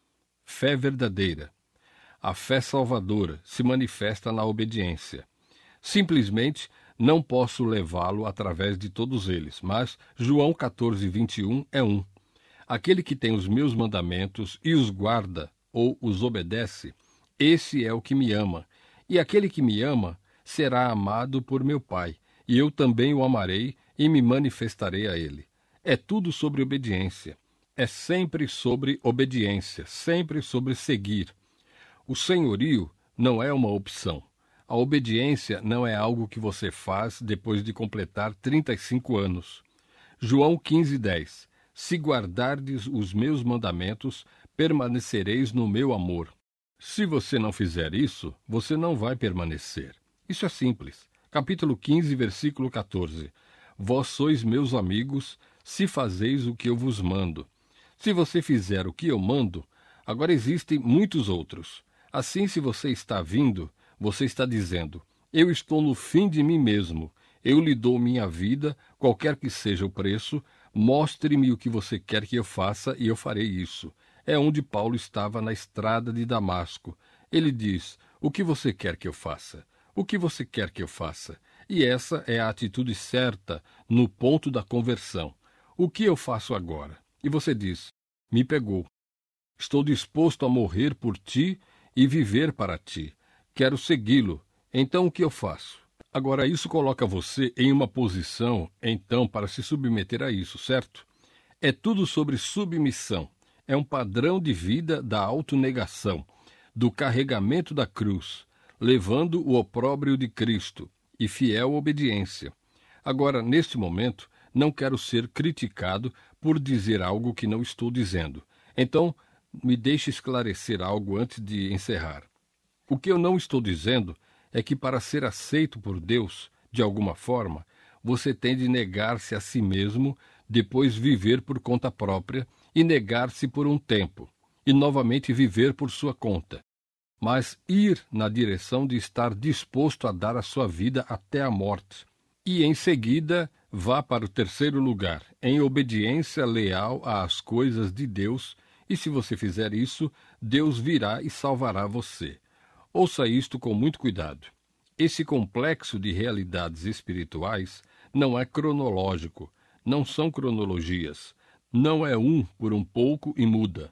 verdadeira, a fé salvadora, se manifesta na obediência. Simplesmente não posso levá-lo através de todos eles, mas João 14:21 é um. Aquele que tem os meus mandamentos e os guarda ou os obedece, esse é o que me ama. E aquele que me ama será amado por meu Pai, e eu também o amarei e me manifestarei a ele. É tudo sobre obediência. É sempre sobre obediência, sempre sobre seguir. O senhorio não é uma opção. A obediência não é algo que você faz depois de completar 35 anos. João 15:10. Se guardardes os meus mandamentos, permanecereis no meu amor. Se você não fizer isso, você não vai permanecer. Isso é simples. Capítulo 15, versículo 14. Vós sois meus amigos, se fazeis o que eu vos mando. Se você fizer o que eu mando, agora existem muitos outros. Assim, se você está vindo, você está dizendo: eu estou no fim de mim mesmo, eu lhe dou minha vida, qualquer que seja o preço, mostre-me o que você quer que eu faça e eu farei isso. É onde Paulo estava na estrada de Damasco. Ele diz: o que você quer que eu faça? O que você quer que eu faça? E essa é a atitude certa no ponto da conversão. O que eu faço agora? E você diz: me pegou. Estou disposto a morrer por ti e viver para ti. Quero segui-lo. Então o que eu faço? Agora, isso coloca você em uma posição, então, para se submeter a isso, certo? É tudo sobre submissão. É um padrão de vida da autonegação, do carregamento da cruz, levando o opróbrio de Cristo e fiel obediência. Agora, neste momento, não quero ser criticado por dizer algo que não estou dizendo. Então, me deixe esclarecer algo antes de encerrar. O que eu não estou dizendo é que para ser aceito por Deus, de alguma forma, você tem de negar-se a si mesmo, depois viver por conta própria e negar-se por um tempo, e novamente viver por sua conta. Mas ir na direção de estar disposto a dar a sua vida até a morte. E, em seguida, vá para o terceiro lugar, em obediência leal às coisas de Deus, e se você fizer isso, Deus virá e salvará você. Ouça isto com muito cuidado. Esse complexo de realidades espirituais não é cronológico, não são cronologias, não é um por um pouco e muda.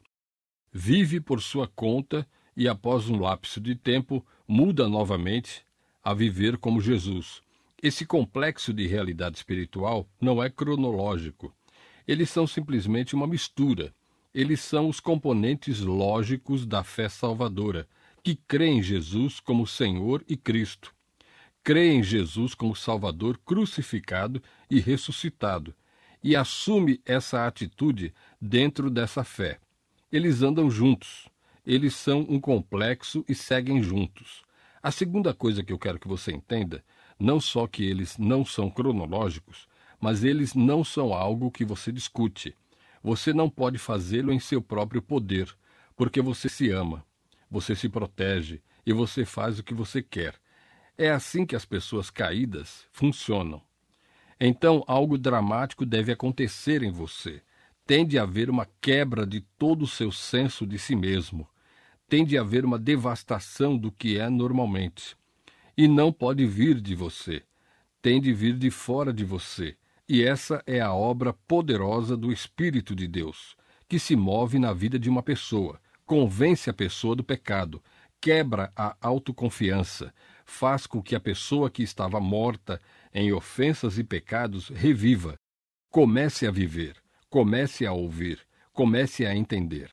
Vive por sua conta e, após um lapso de tempo, muda novamente a viver como Jesus. Esse complexo de realidade espiritual não é cronológico. Eles são simplesmente uma mistura. Eles são os componentes lógicos da fé salvadora, que crê em Jesus como Senhor e Cristo. Crê em Jesus como Salvador crucificado e ressuscitado, e assume essa atitude dentro dessa fé. Eles andam juntos. Eles são um complexo e seguem juntos. A segunda coisa que eu quero que você entenda, não só que eles não são cronológicos, mas eles não são algo que você discute. Você não pode fazê-lo em seu próprio poder, porque você se ama, você se protege e você faz o que você quer. É assim que as pessoas caídas funcionam. Então, algo dramático deve acontecer em você. Tem de haver uma quebra de todo o seu senso de si mesmo. Tem de haver uma devastação do que é normalmente. E não pode vir de você. Tem de vir de fora de você. E essa é a obra poderosa do Espírito de Deus, que se move na vida de uma pessoa, convence a pessoa do pecado, quebra a autoconfiança, faz com que a pessoa que estava morta em ofensas e pecados reviva, comece a viver, comece a ouvir, comece a entender.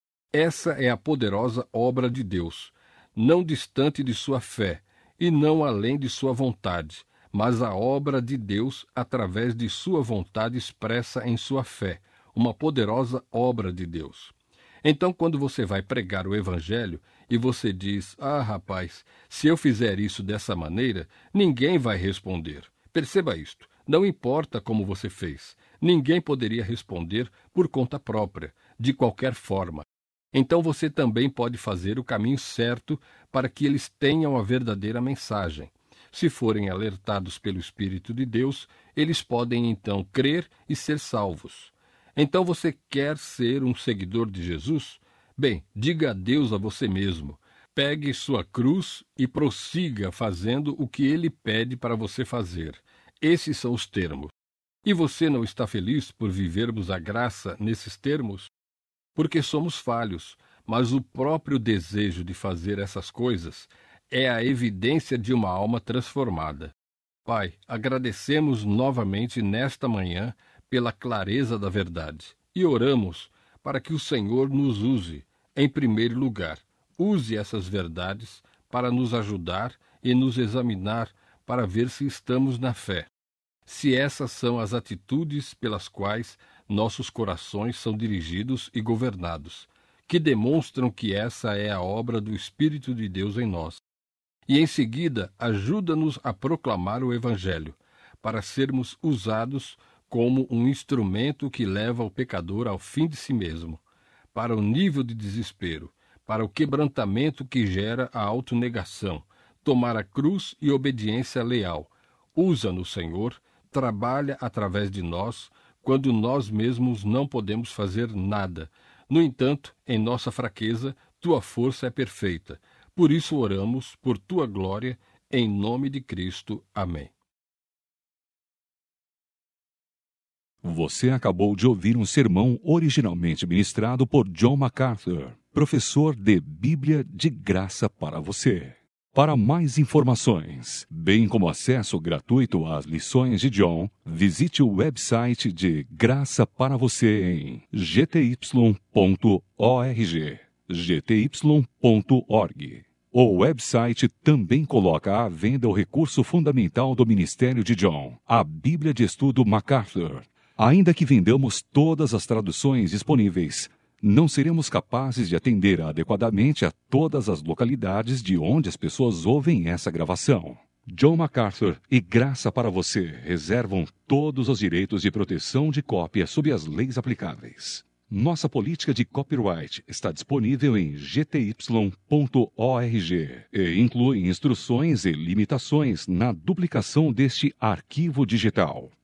Essa é a poderosa obra de Deus, não distante de sua fé e não além de sua vontade, mas a obra de Deus através de sua vontade expressa em sua fé, uma poderosa obra de Deus. Então, quando você vai pregar o Evangelho e você diz, rapaz, se eu fizer isso dessa maneira, ninguém vai responder. Perceba isto, não importa como você fez, ninguém poderia responder por conta própria, de qualquer forma. Então você também pode fazer o caminho certo para que eles tenham a verdadeira mensagem. Se forem alertados pelo Espírito de Deus, eles podem então crer e ser salvos. Então você quer ser um seguidor de Jesus? Bem, diga adeus a você mesmo. Pegue sua cruz e prossiga fazendo o que ele pede para você fazer. Esses são os termos. E você não está feliz por vivermos a graça nesses termos? Porque somos falhos, mas o próprio desejo de fazer essas coisas é a evidência de uma alma transformada. Pai, agradecemos novamente nesta manhã pela clareza da verdade e oramos para que o Senhor nos use, em primeiro lugar. Use essas verdades para nos ajudar e nos examinar para ver se estamos na fé. Se essas são as atitudes pelas quais nossos corações são dirigidos e governados, que demonstram que essa é a obra do Espírito de Deus em nós. E em seguida, ajuda-nos a proclamar o Evangelho, para sermos usados como um instrumento que leva o pecador ao fim de si mesmo, para o nível de desespero, para o quebrantamento que gera a autonegação, tomar a cruz e obediência leal. Usa-nos, Senhor, trabalha através de nós, quando nós mesmos não podemos fazer nada. No entanto, em nossa fraqueza, tua força é perfeita. Por isso oramos, por tua glória, em nome de Cristo. Amém. Você acabou de ouvir um sermão originalmente ministrado por John MacArthur, professor de Bíblia de graça para você. Para mais informações, bem como acesso gratuito às lições de John, visite o website de Graça para Você em gty.org. gty.org. O website também coloca à venda o recurso fundamental do ministério de John, a Bíblia de Estudo MacArthur. Ainda que vendamos todas as traduções disponíveis, não seremos capazes de atender adequadamente a todas as localidades de onde as pessoas ouvem essa gravação. John MacArthur e Graça para Você reservam todos os direitos de proteção de cópia sob as leis aplicáveis. Nossa política de copyright está disponível em gty.org e inclui instruções e limitações na duplicação deste arquivo digital.